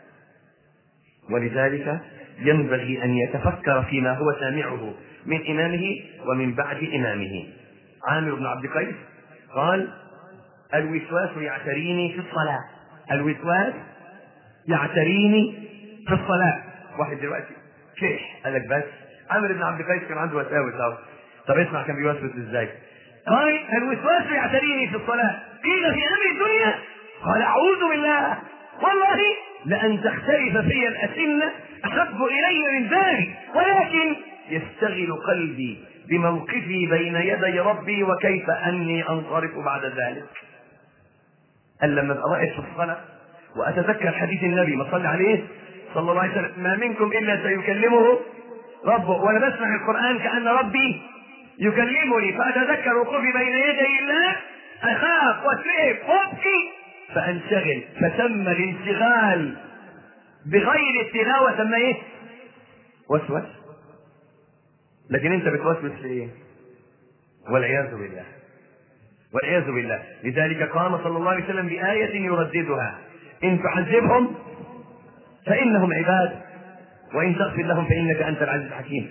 ولذلك ينبغي أن يتفكر فيما هو سامعه من إمامه ومن بعد إمامه. عامر بن عبد القيس قال الوسواس يعتريني في الصلاة. الوسواس يعتريني في الصلاة. واحد دلوقتي كيح قال لك بس عامر بن عبد القيس كان عنده وساوس. طب اسمع كان بيوسوس ازاي. قال الوسواس يعتريني في الصلاة قيل في أمر الدنيا قال أعوذ بالله والله لأن تختلف في الأسنة أحب إلي من ذلك ولكن يستغل قلبي بموقفي بين يدي ربي وكيف أني أنصرف بعد ذلك. قال لما أرأيت في الصلاة وأتذكر حديث النبي ما صلى عليه صلى الله عليه وسلم ما منكم إلا سيكلمه ربه وأنا بسمع القرآن كأن ربي يكلمني فأتذكر وقوفي بين يدي الله أخاف وأسلم وأبكي فأنشغل. فسمى الانشغال بغير التلاوة سمى ايه؟ وسوس. لكن انت بتوسوس في ايه؟ والعياذ بالله والعياذ بالله. لذلك قام صلى الله عليه وسلم بآية يرددها إن تعذبهم فإنهم عباد وإن تغفر لهم فإنك أنت العزيز الحكيم.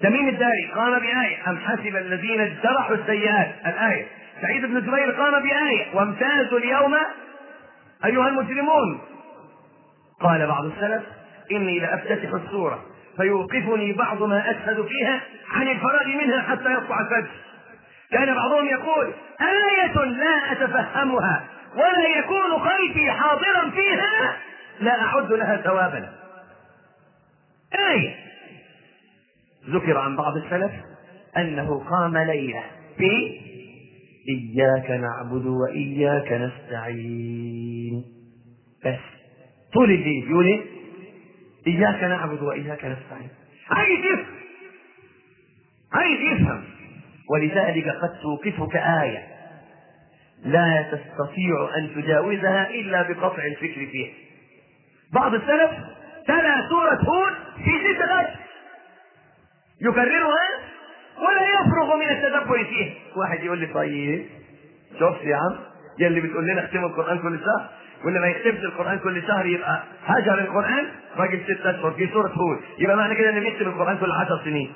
تميم الداري قام بآية أم حسب الذين اجترحوا السيئات الآية. سعيد بن جبير قام بآية وامتازوا اليوم أيها المجرمون. قال بعض السلف إني لأفتتح السورة فيوقفني بعض ما أشهد فيها عن الفراغ منها حتى يطلع الفجر. كان بعضهم يقول آية لا أتفهمها ولا يكون قلبي حاضرا فيها لا أعد لها ثوابا. آية. ذكر عن بعض السلف أنه قام ليلة في إياك نعبد وإياك نستعين، بس طول الليل يقول إياك نعبد وإياك نستعين، عايز يفهم عايز يفهم ولذلك قد توقفك آية لا تستطيع أن تجاوزها إلا بقطع الفكر فيها. بعض السلف تلا سورة هود في ست غد يكررها ولا يفرغ من التدبر فيها. واحد يقول لي طيب شوف يا عم يا اللي بتقول لنا اختموا القرآن كل شهر واللي ما يختمش القرآن كل شهر يبقى هجر القرآن راجل ست أشهر في سورة هود، يبقى معنى كده انه بيختم القرآن كل عشر سنين.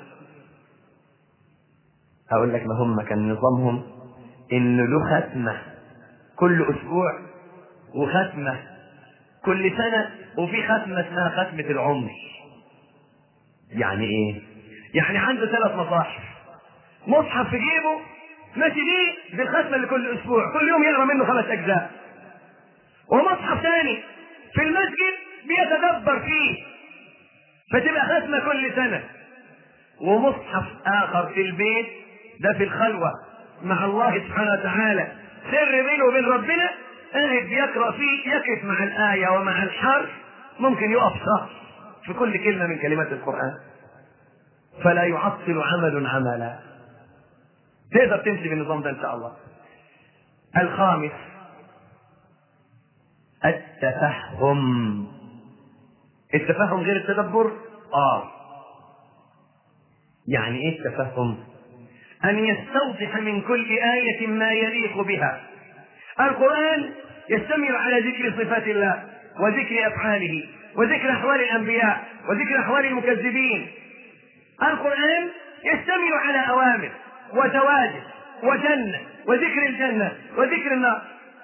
هقول لك ما هم كان نظامهم انه له ختمة كل اسبوع وختمة كل سنة وفي ختمة اسمها ختمة العمر. يعني ايه؟ يعني عنده ثلاث مصاحف، مصحف في جيبه ماشي بيه بالختمة اللي كل اسبوع كل يوم يقرأ منه خمس اجزاء، ومصحف ثاني في المسجد بيتدبر فيه فتبقى ختمة كل سنة، ومصحف اخر في البيت ده في الخلوة مع الله سبحانه وتعالى سر بينه وبين ربنا قاعد بيقرأ فيه يقف مع الآية ومع الحرف ممكن يقف شهر في كل كلمة من كلمات القرآن فلا يعطل عمل عملا. تقدر تمشي بالنظام ده ان شاء الله. الخامس التفهم. التفهم غير التدبر. اه يعني ايه التفهم؟ ان يستوضح من كل آية ما يليق بها. القرآن يشتمل على ذكر صفات الله وذكر أفعاله وذكر أحوال الأنبياء وذكر أحوال المكذبين. القرآن يشتمل على أوامر وزواجر وجنة وذكر الجنة وذكر النار.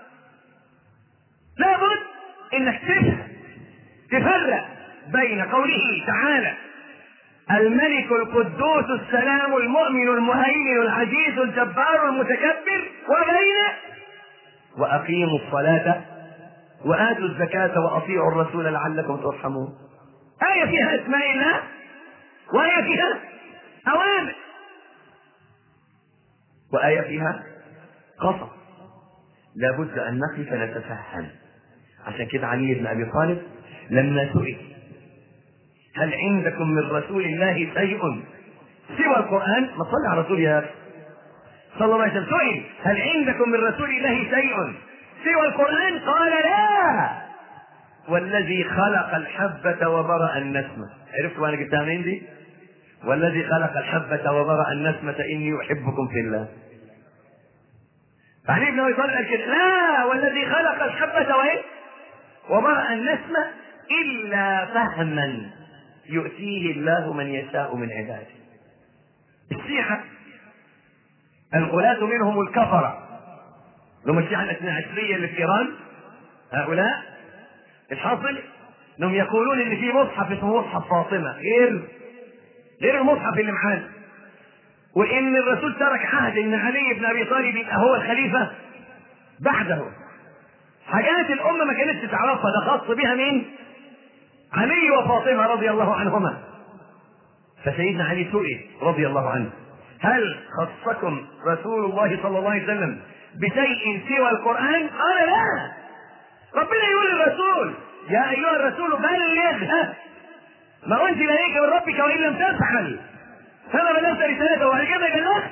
لابد انك تفهم تفرق بين قوله تعالى الملك القدوس السلام المؤمن المهيمن العزيز الجبار المتكبر وبين وأقيموا الصلاة وآتوا الزكاة وأطيعوا الرسول لعلكم ترحمون. آية فيها اسماء الله وآية فيها أوامر وآية فيها قصص. لابد أن نقف نتفهم. عشان كده علي بن أبي طالب لما سئل هل عندكم من رسول الله شيء سوى القرآن؟ ما صلى على رسول الله صلى الله عليه وسلم. سئل هل عندكم من رسول الله شيء سوى القرآن؟ قال لا والذي خلق الحبة وبرأ النسمة. عرفت وانا جبتها منين دي؟ والذي خلق الحبة وبرأ النسمة إني أحبكم في الله. علي بن أبي طالب قال كده لا والذي خلق الحبة وإيه وبرأ النسمة إلا فهما يؤتيه الله من يشاء من عباده. الشيعة الغلاة منهم الكفرة لهم الشيعة الاثنى عشرية اللي في إيران هؤلاء الحاصل انهم يقولون ان في مصحف اسمه مصحف فاطمة غير غير المصحف اللي معانا، وان الرسول ترك عهد ان علي بن ابي طالب يبقى هو الخليفة بعده. حاجات الامة ما كانتش تعرفها ده خاص بها مين؟ علي وفاطمة رضي الله عنهما. فسيدنا علي سئل رضي الله عنه هل خصكم رسول الله صلى الله عليه وسلم بشيء سوى القرآن؟ قال لا. ربنا يقول للرسول يا ايها الرسول بلغ ما انزل اليك من ربك وان لم تفعل فما بلغت رسالته وهل كما بلغت.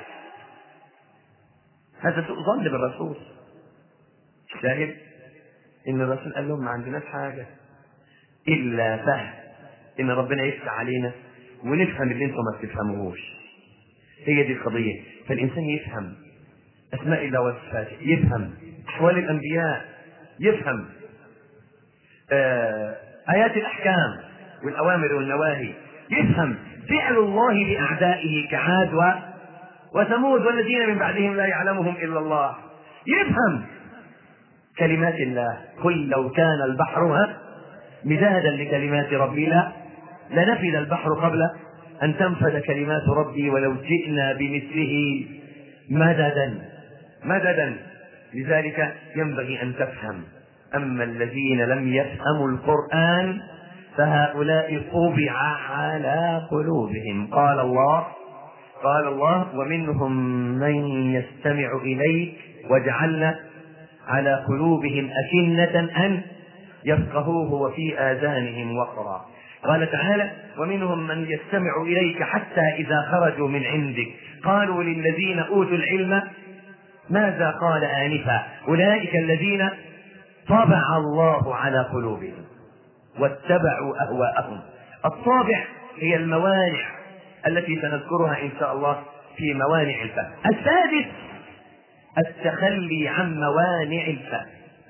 هذا سوء ظن بالرسول. شاهد ان الرسول قال لهم ما عندناش حاجه الا فهم ان ربنا يفتح علينا ونفهم اللي انتم ما بتفهموهوش. هي دي القضيه. فالانسان يفهم اسماء الله وصفاته، يفهم احوال الانبياء، يفهم آه ايات الاحكام والاوامر والنواهي، يفهم فعل الله بأعدائه كعاد و... وثمود والذين من بعدهم لا يعلمهم إلا الله. يفهم كلمات الله. قل لو كان البحر مدادا لكلمات ربي لا لنفد البحر قبل أن تنفد كلمات ربي ولو جئنا بمثله مددا مددا. لذلك ينبغي أن تفهم. أما الذين لم يفهموا القرآن فهؤلاء طبع على قلوبهم. قال الله قال الله ومنهم من يستمع إليك وجعلنا على قلوبهم أكنة أن يفقهوه وفي آذانهم وقرا. قال تعالى ومنهم من يستمع إليك حتى إذا خرجوا من عندك قالوا للذين أوتوا العلم ماذا قال آنفا أولئك الذين طبع الله على قلوبهم واتبعوا أهواءهم. الطابع هي الموانع التي سنذكرها إن شاء الله في موانع الفهم. السادس التخلي عن موانع الفهم.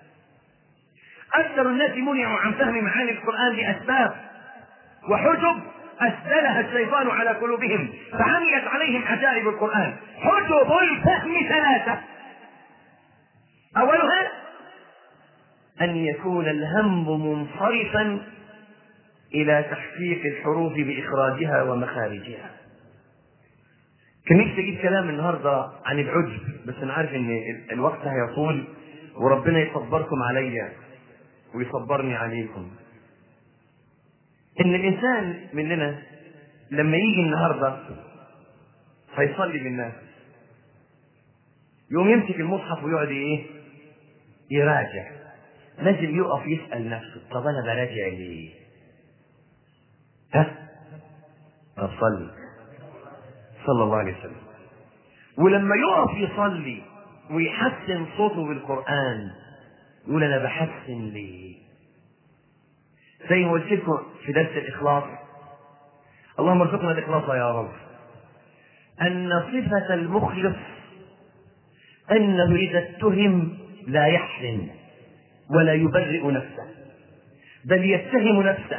أكثر الناس منعوا عن فهم معاني القرآن لأسباب وحجب أسدلها الشيطان على قلوبهم فعميت عليهم عجائب القرآن. حجب الفهم ثلاثة. أولها أن يكون الهم منصرفا إلى تحقيق الحروف بإخراجها ومخارجها. كان نفسي أجيب كلام النهاردة عن العجب بس أنا عارف إن الوقت هيطول وربنا يصبركم عليا ويصبرني عليكم. إن الإنسان مننا لما يجي النهاردة هيصلي بالناس يقوم يمسك المصحف ويقعد إيه يراجع. لازم يقف يسأل نفسه طب أنا براجع ليه؟ ها؟ طب صلي صلى الله عليه وسلم. ولما يقف يصلي ويحسن صوته بالقرآن يقول أنا بحسن ليه؟ زي ما قلت لكم في درس الإخلاص اللهم ارزقنا الإخلاص يا رب. أن صفة المخلص أنه إذا اتهم لا يحزن ولا يبرئ نفسه بل يتهم نفسه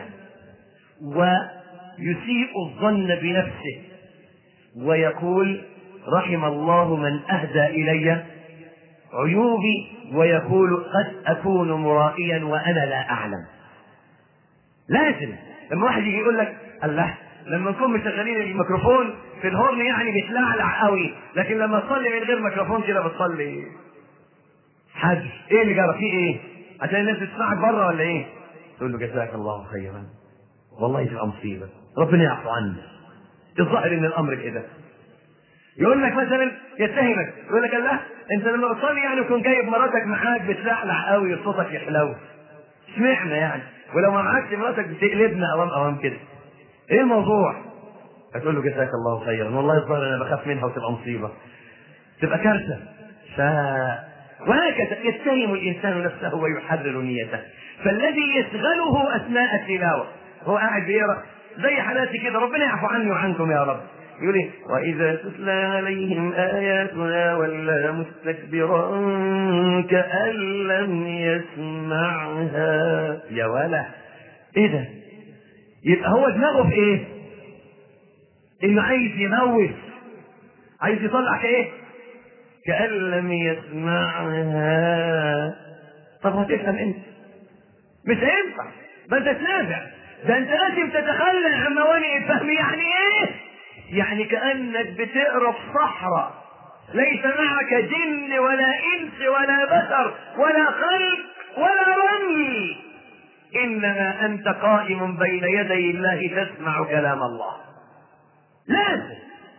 ويسيء الظن بنفسه ويقول رحم الله من أهدى إلي عيوبي ويقول قد أكون مرائيا وأنا لا أعلم. لازم لما واحد يجي يقول لك الله لما نكون مشغلين الميكروفون في الهورن يعني بتلعلع قوي لكن لما تصلي من غير ميكروفون كده بتصلي حج ايه اللي جرى فيه ايه عشان الناس تسمعك بره ولا ايه؟ تقول له جزاك الله خيرا والله تبقى مصيبه ربنا يعفو عنك. الظاهر ان الامر كده. يقول لك مثلا يتهمك يقول لك الله انت لما بتصلي يعني تكون جايب مراتك معاك بتلعلع قوي وصوتك يحلو اشمعنى يعني ولو ما معكش مراتك بتقلبنا اوام اوام كده ايه الموضوع؟ هتقول له جزاك الله خيرا والله الظاهر انا بخاف منها وتبقى مصيبه تبقى كارثه. ف وهكذا يتهم الانسان نفسه ويحرر نيته. فالذي يشغله اثناء التلاوه هو قاعد بيقرا زي حالاتي كده ربنا يعفو عني وعنكم يا رب يقول ايه واذا تتلى عليهم اياتنا ولا مستكبرا كأن لم يسمعها. يا ولا ايه ده؟ يبقى هو دماغه في ايه؟ انه عايز يموت عايز يطلع ايه؟ كأن لم يسمعها. طب هتفهم انت مش هينفع بس تنافع ده انت لازم تتخلى عن موانئ الفهم. يعني ايه؟ يعني كأنك بتقرا في صحراء ليس معك جن ولا انس ولا بشر ولا خلق ولا رمي انما انت قائم بين يدي الله تسمع كلام الله. لازم.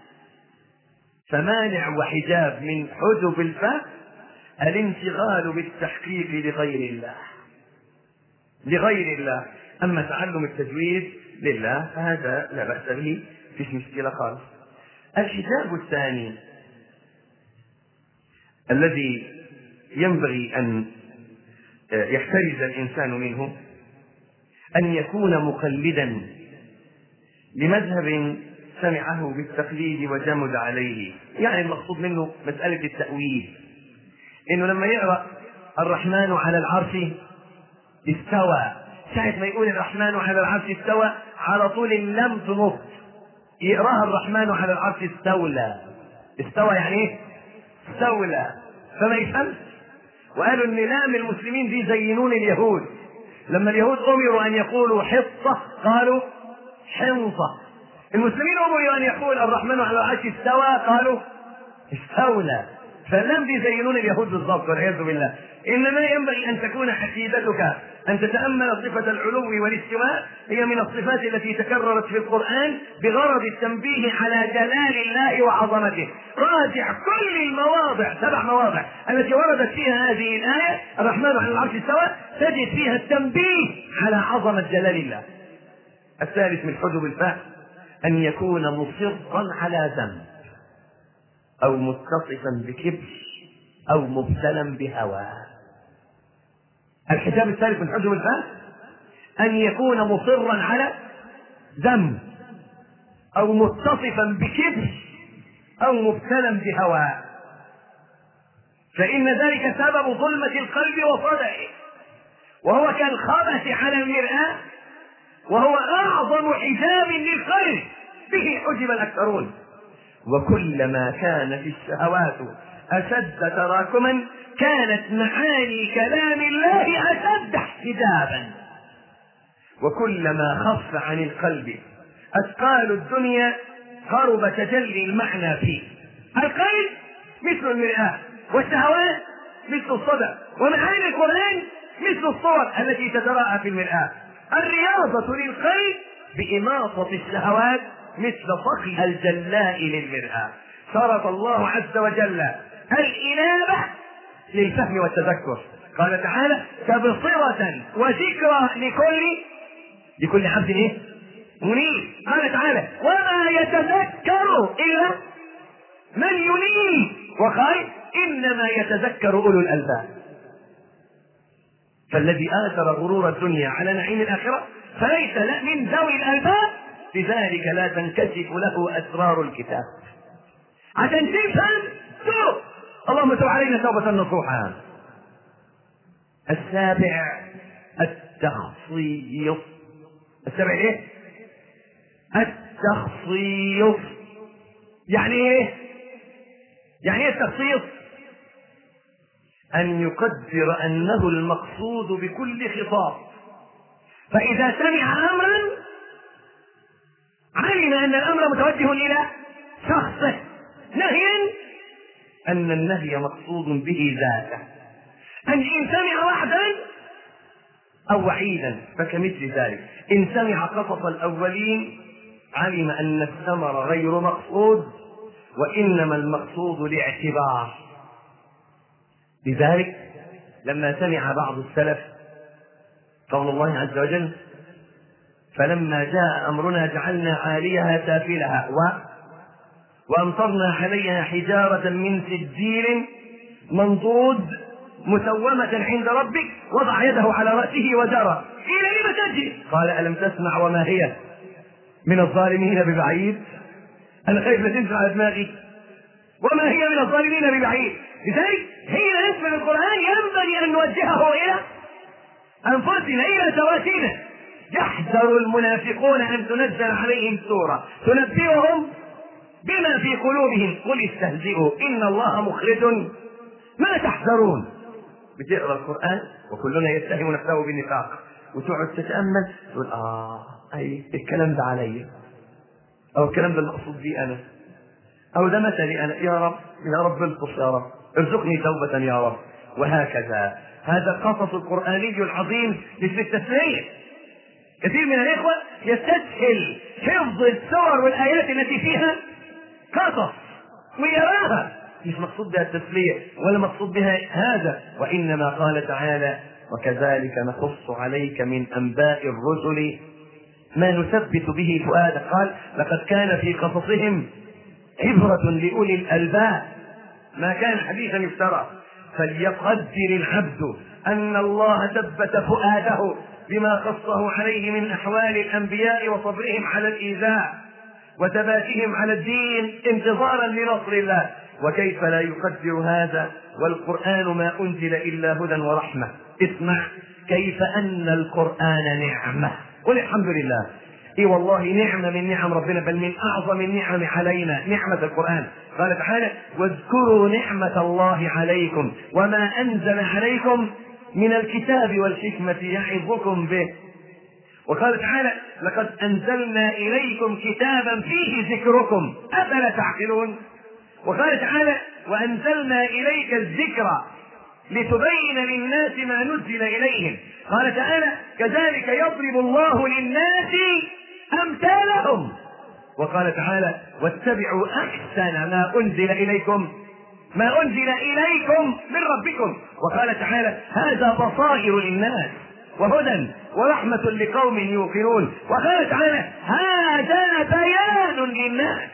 فمانع وحجاب من حجب الفهم الانشغال بالتحقيق لغير الله لغير الله. اما تعلم التجويد لله فهذا لا بأس به فيش مشكلة خالص. الحجاب الثاني الذي ينبغي أن يحترز الإنسان منه أن يكون مقلدا لمذهب سمعه بالتقليد وجمد عليه. يعني المقصود منه مسألة التأويل إنه لما يقرأ الرحمن على العرش استوى ساعة ما يقول الرحمن على العرش استوى على طول لم تنط يقراها الرحمن على العرش استولى. استوى يعني ايه؟ استولى. فما يفهمش. وقالوا ان لام المسلمين دي زينون اليهود، لما اليهود امروا ان يقولوا حصة قالوا حنطة، المسلمين امروا ان يقول الرحمن على العرش استوى قالوا استولى. فاللام دي زينون اليهود بالضبط والعياذ بالله. انما ينبغي ان تكون عقيدتك ان تتامل صفه العلو والاستواء، هي من الصفات التي تكررت في القران بغرض التنبيه على جلال الله وعظمته. راجع كل المواضع، سبع مواضع التي وردت فيها هذه الايه الرحمن على العرش استوى، تجد فيها التنبيه على عظمه جلال الله. الثالث من حجب الفهم ان يكون مصرا على ذنب او متصفا بكبر او مبتلا بهوى. الحجاب الثالث من حجب الفهم ان يكون مصرا على ذنب او متصفا بكبر او مبتلا بهوى، فان ذلك سبب ظلمة القلب وصدعه، وهو كالخبث على المرآة، وهو اعظم حجاب للقلب، به حجب الاكثرون. وكلما كانت الشهوات أشد تراكما كانت معاني كلام الله أشد احتجابا. وكلما خف عن القلب أثقال الدنيا قرب تجلي المعنى فيه. القلب مثل المرآة، والشهوات مثل الصدع، ومعاني القرآن مثل الصور التي تتراءى في المرآة. الرياضة للقلب بإماطة الشهوات مثل صقل الجلاء للمرآة. شرط الله عز وجل الإنابة للفهم والتذكر. قال تعالى تبصرة وذكرى لكل لكل عبد ايه؟ منيب. قال تعالى وما يتذكر إلا من ينيب، وقال إنما يتذكر أولو الألباب. فالذي آثر غرور الدنيا على نعيم الآخرة فليس من ذوي الألباب، لذلك لا تنكشف له أسرار الكتاب. عشان تفهم توب، اللهم تب علينا توبة نصوحا. السابع التخصيص. السابع ايه؟ التخصيص. يعني ايه؟ يعني ايه التخصيص؟ أن يقدر أنه المقصود بكل خطاب، فإذا سمع أمرا علم أن الأمر متوجه إلى شخصه، نهيا أن النهي مقصود به ذاته. أن إن سمع وعدا أو وعيدا فكمثل ذلك. إن سمع قصص الأولين علم أن الثمر غير مقصود، وإنما المقصود الاعتبار. لذلك لما سمع بعض السلف قول الله عز وجل فلما جاء أمرنا جعلنا عاليها سافلها و... وأمطرنا عليها حجارة من سجيل منضود مسومة عند ربك، وضع يده على رأسه وجرى قيل لم تجي؟ قال ألم تسمع وما هي من الظالمين ببعيد. أنا خايف لا تنزل على دماغي، وما هي من الظالمين ببعيد. لذلك حين نسمع القرآن ينبغي أن نوجهه إلى أنفسنا، إلى ذواتنا. يحذر المنافقون أن تنزل عليهم سورة تنبئهم بما في قلوبهم قل استهزئوا إن الله مخرج ما تحذرون. بتقرأ القرآن وكلنا يتهم نفسه بالنفاق، وتقعد تتأمل تقول آه أي الكلام ده علي، أو الكلام ده المقصود بي أنا، أو ده مثلي أنا. يا رب يا رب الطف، يا رب ارزقني توبة يا رب. وهكذا هذا القصص القرآني العظيم مثل التسلية. كثير من الإخوة يستسهل حفظ السور والآيات التي فيها قصص ويراها، مش مقصود بها التسلية ولا مقصود بها هذا، وإنما قال تعالى وكذلك نقص عليك من أنباء الرسل ما نثبت به فؤادك. قال لقد كان في قصصهم عبرة لأولي الألباب ما كان حديثا يفترى. فليقدر العبد أن الله ثبت فؤاده بما قصه عليه من أحوال الأنبياء وصبرهم على الإيذاء وثباتهم على الدين انتظارا لنصر الله. وكيف لا يقدر هذا والقرآن ما أنزل إلا هدى ورحمة. اسمع كيف أن القرآن نعمة، قل الحمد لله. اي والله نعمة من نعم ربنا، بل من اعظم النعم علينا نعمة القرآن. قال تعالى: واذكروا نعمة الله عليكم وما انزل عليكم من الكتاب والحكمة يعظكم به. وقال تعالى: لقد انزلنا اليكم كتابا فيه ذكركم افلا تعقلون. وقال تعالى: وانزلنا اليك الذكر لتبين للناس ما نزل اليهم. قال تعالى: كذلك يضرب الله للناس امثالهم. وقال تعالى: واتبعوا احسن ما انزل اليكم ما انزل اليكم من ربكم. وقال تعالى: هذا بصائر للناس وهدى ورحمة لقوم يوقنون. وقال تعالى: هذا بيان للناس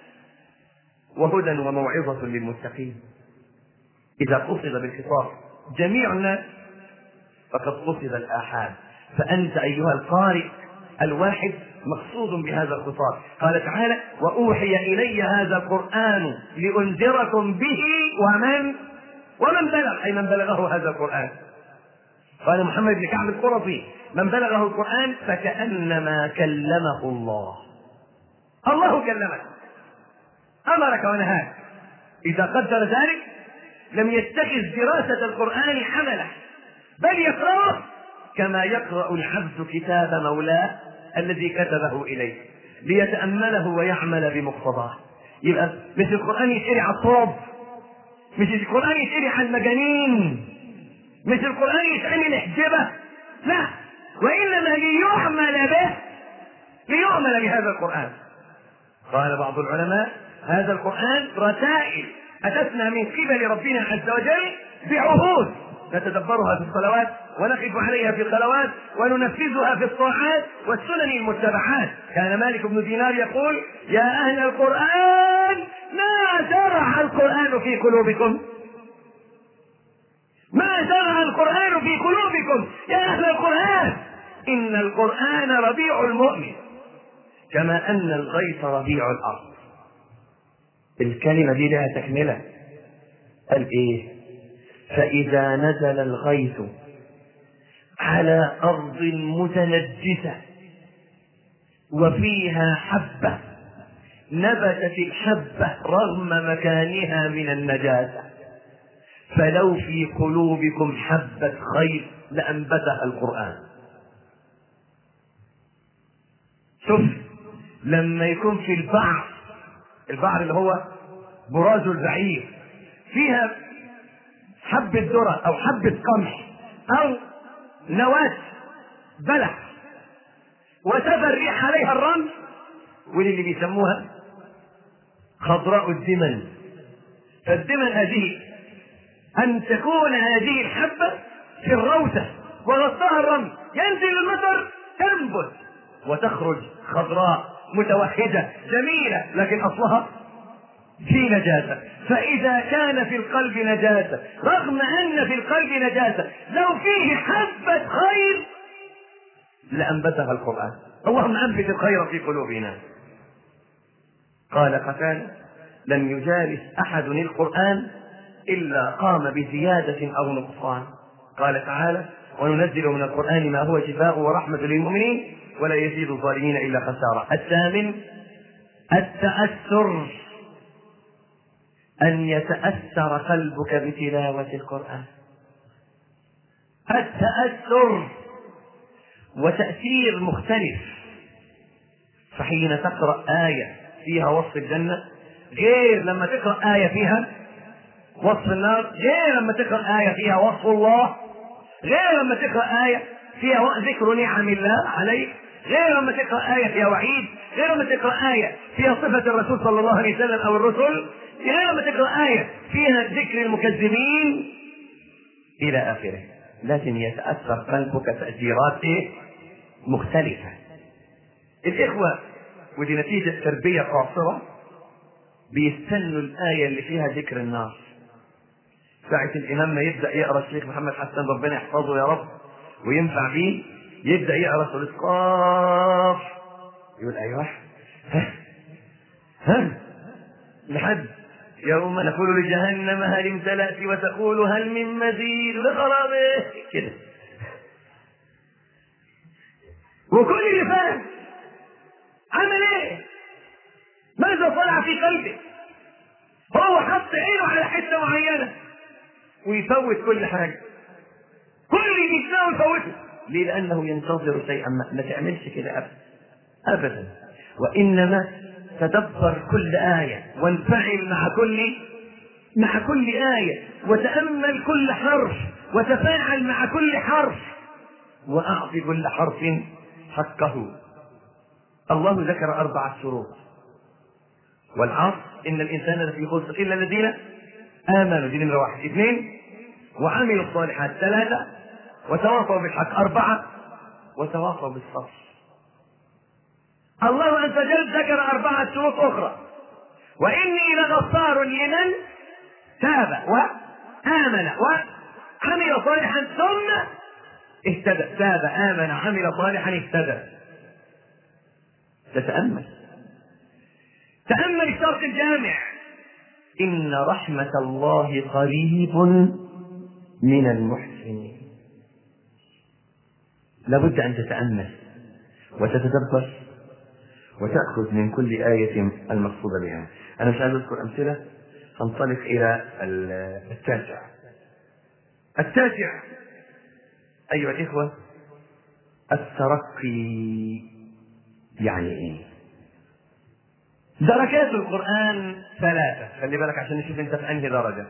وهدى وموعظة للمتقين. إذا قصد بالخطاب جميع الناس فقد قصد الآحاد، فأنت أيها القارئ الواحد مقصود بهذا الخطاب. قال تعالى: وأوحي إلي هذا القرآن لأنذركم به ومن ومن بلغ، أي من بلغه هذا القرآن. قال محمد بن كعب القرظي: من بلغه القرآن فكأنما كلمه الله. الله كلمك، أمرك ونهاك. إذا قدر ذلك لم يتخذ دراسة القرآن حمله، بل يقرأه كما يقرأ العبد كتاب مولاه الذي كتبه إليه ليتأمله ويعمل بمقتضاه. يبقى مش القرآن يتقري على الطرب، مش القرآن يتقري على المجانين، مش القرآن يتعمل حجبة، لا، وإنما ليعمل به، ليعمل بهذا القرآن. قال بعض العلماء: هذا القرآن رسائل أتتنا من قبل ربنا عز وجل بعهود نتدبرها في الصلوات ونقف عليها في الخلوات وننفذها في الطاعات والسنن المتبعات. كان مالك بن دينار يقول: يا أهل القرآن ما زرع القرآن في قلوبكم، ما زرع القرآن في قلوبكم يا أهل القرآن، إن القرآن ربيع المؤمن كما أن الغيث ربيع الأرض. الكلمة دي لها تكملة، قال إيه؟ فإذا نزل الغيث على أرض متنجسة وفيها حبة نبتت الحبة رغم مكانها من النجاسة، فلو في قلوبكم حبة خير لأنبتها القرآن. شوف، لما يكون في البعر، البعر اللي هو براز البعير، فيها حبة ذرة أو حبة قمح أو نواة بلح وتبى الريح عليها الرمل، واللي بيسموها خضراء الدمن. فالدمن هذه أن تكون هذه الحبة في الروثة وغطاها الرمل، ينزل المطر تنبت وتخرج خضراء متوحدة جميلة، لكن أصلها في نجاسة. فإذا كان في القلب نجاسة رغم أن في القلب نجاسة لو فيه حبة خير لأنبتها القرآن. اللهم أنبت الخير في قلوبنا. قال قتادة: لم يجالس أحد القرآن إلا قام بزيادة أو نقصان. قال تعالى: وننزل من القرآن ما هو شفاء ورحمة للمؤمنين ولا يزيد الظالمين إلا خسارة. الثامن: التأثر، أن يتأثر قلبك بتلاوة القرآن. التأثر وتأثير مختلف. فحين تقرأ آية فيها وصف الجنة غير لما تقرأ آية فيها وصف النار، غير لما تقرأ آية فيها وصف الله، غير لما تقرأ آية فيها ذكر نعم الله عليك، غير لما تقرأ آية فيها وعيد، غير لما تقرأ آية فيها صفة الرسول صلى الله عليه وسلم أو الرسل، غير لما تقرأ آية فيها ذكر المكذبين إلى آخره. لازم يتأثر قلبك تأثيرات مختلفة. الإخوة، ودي نتيجة تربية قاصرة، بيستنوا الآية اللي فيها ذكر النار. ساعة الإمام ما يبدأ يقرأ الشيخ محمد حسن ربنا يحفظه يا رب وينفع بيه، يبدأ يقرأ سورة قاف، يقول أيوه ها ها لحد يوم نقول لجهنم هل امتلأت وتقول هل من مزيد لخرابه كده. وكل اللي فاهم عمل ايه؟ ماذا صنع في قلبه؟ هو حط عينه على حته معينه ويفوت كل حاجه، كل اللي بيسمعه يفوته. ليه؟ لانه ينتظر شيئا ما. ما تعملش كده ابدا ابدا، وانما تدبر كل ايه وانفعل مع كل مع كل ايه، وتامل كل حرف وتفاعل مع كل حرف، واعط كل حرف حقه. الله ذكر اربعه شروط: والعصر ان الانسان لفي خسر الا الذين امنوا، دي نمره واحد. اثنين، وعملوا الصالحات. ثلاثه، وتواصوا بالحق. اربعه، وتواصوا بالصبر. الله عز وجل ذكر اربعه شروط اخرى: واني لغفار لمن تاب وامن وعمل صالحا ثم اهتدى. تاب، امن، عمل صالحا، اهتدى. تتامل تامل الشرط الجامع: ان رحمه الله قريب من المحسنين. لابد ان تتامل وتتدبر وتاخذ من كل ايه المقصود بها. انا مش عايز اذكر امثله، هنطلق الى التاسع. التاسع ايها الاخوه، الترقي. يعني ايه؟ درجات القرآن ثلاثة. خلي بالك عشان نشوف انت في انهي درجة.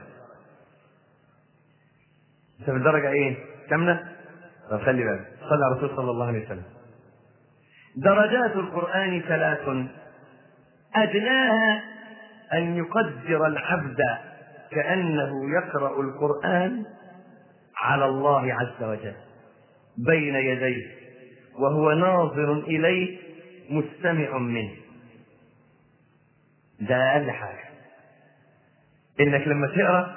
انت في الدرجة ايه؟ كاملة؟ طب خلي بالك، صلى على الرسول صلى الله عليه وسلم. درجات القرآن ثلاث: أدناها أن يقدر العبد كأنه يقرأ القرآن على الله عز وجل بين يديه، وهو ناظر إليه مستمع منه. ده أقل حاجة. إنك لما تقرأ،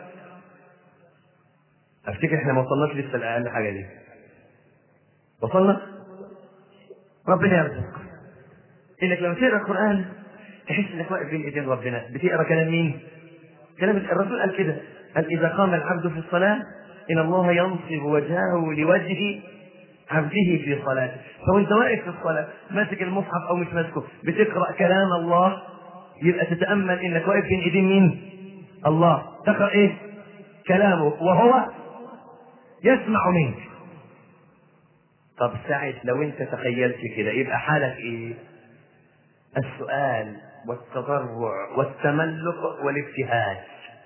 أفتكر إحنا ما وصلناش لسه لأقل حاجة دي. وصلنا؟ ربنا يرزق. إنك لما تقرأ القرآن تحس إنك واقف بين إيدين ربنا. بتقرأ كلام مين؟ كلام الرسول. قال كده، قال: إذا قام العبد في الصلاة إن الله ينصب وجهه لوجه عبده في صلاته. فوانت واقف في الصلاة ماسك المصحف أو مش ماسكه بتقرأ كلام الله، يبقى تتأمل إنك واقف بين إيدين مين؟ الله. تقرأ إيه؟ كلامه، وهو يسمع منك. طب ساعة لو انت تخيلت كده يبقى حالك ايه؟ السؤال والتضرع والتملق والابتهاج.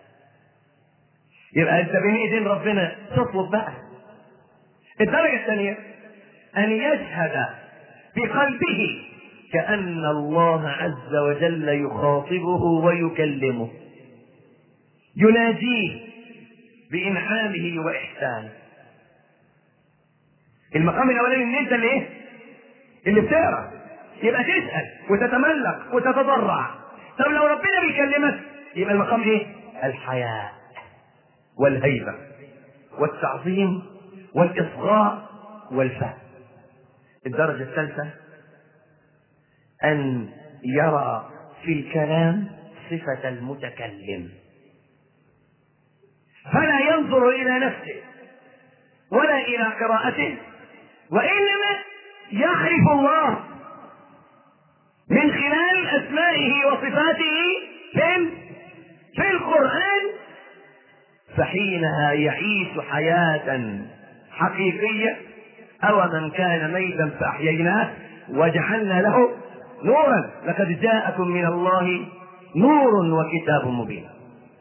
يبقى انت بين ايدين ربنا تطلب بقى. الدرجة الثانية ان يشهد بقلبه كأن الله عز وجل يخاطبه ويكلمه، يناجيه بإنعامه وإحسانه. المقام الاولاني ان انت اللي ايه؟ اللي بتقرا، يبقى تسال وتتملق وتتضرع. طب لو ربنا بيكلمك يبقى المقام ايه؟ الحياء والهيبه والتعظيم والاصغاء والفهم. الدرجه الثالثه ان يرى في الكلام صفه المتكلم، فلا ينظر الى نفسه ولا الى قراءته، وإنما يعرف الله من خلال أسمائه وصفاته في في القرآن، فحينها يعيش حياة حقيقية. أو من كان ميتا فأحييناه وجعلنا له نورا لقد جاءكم من الله نور وكتاب مبين.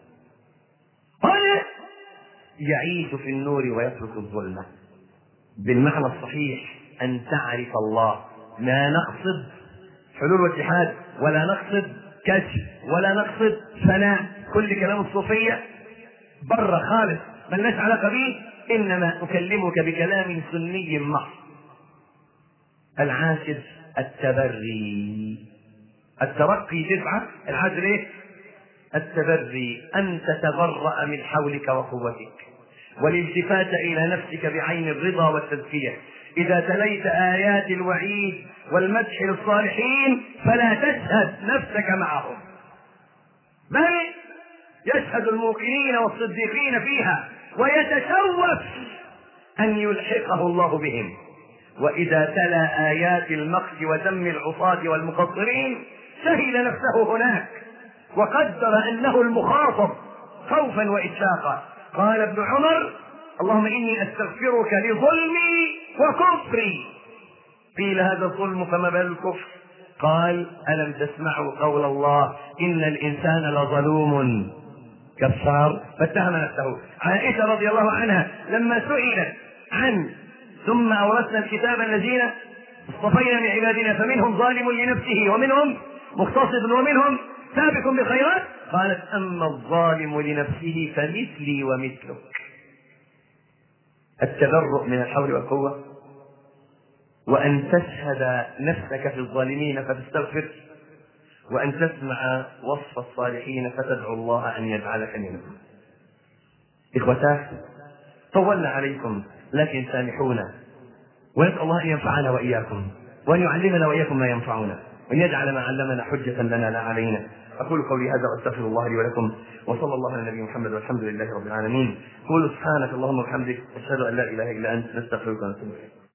هنا يعيش في النور ويترك الظلمة بالمعنى الصحيح، أن تعرف الله. لا نقصد حلول واتحاد، ولا نقصد كشف، ولا نقصد فناء. كل كلام الصوفية بره خالص ملناش علاقة به، إنما أكلمك بكلام سني محض. العاشر التبري. الترقي تسعة، العاشر إيه؟ التبري، أن تتبرأ من حولك وقوتك، والالتفات إلى نفسك بعين الرضا والتزكية. إذا تليت آيات الوعيد والمدح للصالحين فلا تشهد نفسك معهم، بل يشهد الموقنين والصديقين فيها، ويتشوف أن يلحقه الله بهم. وإذا تلا آيات المقت وذم العصاة والمقصرين سهل نفسه هناك وقدر أنه المخاطب خوفا وإشفاقا. قال ابن عمر: اللهم إني أستغفرك لظلمي وكفري. قيل: هذا الظلم فما بال الكفر؟ قال: ألم تسمعوا قول الله: إن الإنسان لظلوم كفار؟ فاتهم نفسه. عائشة رضي الله عنها لما سئلت عن ثم أورثنا الكتاب الذين اصطفينا من عبادنا فمنهم ظالم لنفسه ومنهم مقتصد ومنهم سابق بالخيرات، قالت: أما الظالم لنفسه فمثلي ومثلك. التبرؤ من الحول والقوة، وأن تشهد نفسك في الظالمين فتستغفر، وأن تسمع وصف الصالحين فتدعو الله أن يجعلك منهم. إخوتاه، طولنا عليكم لكن سامحونا، ونسأل الله أن ينفعنا وإياكم، وأن يعلمنا وإياكم ما ينفعنا، وأن يجعل ما علمنا حجة لنا لا علينا. أقول قولي هذا وأستغفر الله لي ولكم، وصلى الله على نبينا محمد والحمد لله رب العالمين. قولوا سبحانك اللهم وبحمدك، أشهد أن لا إله إلا أنت، نستغفرك ونتوب إليك.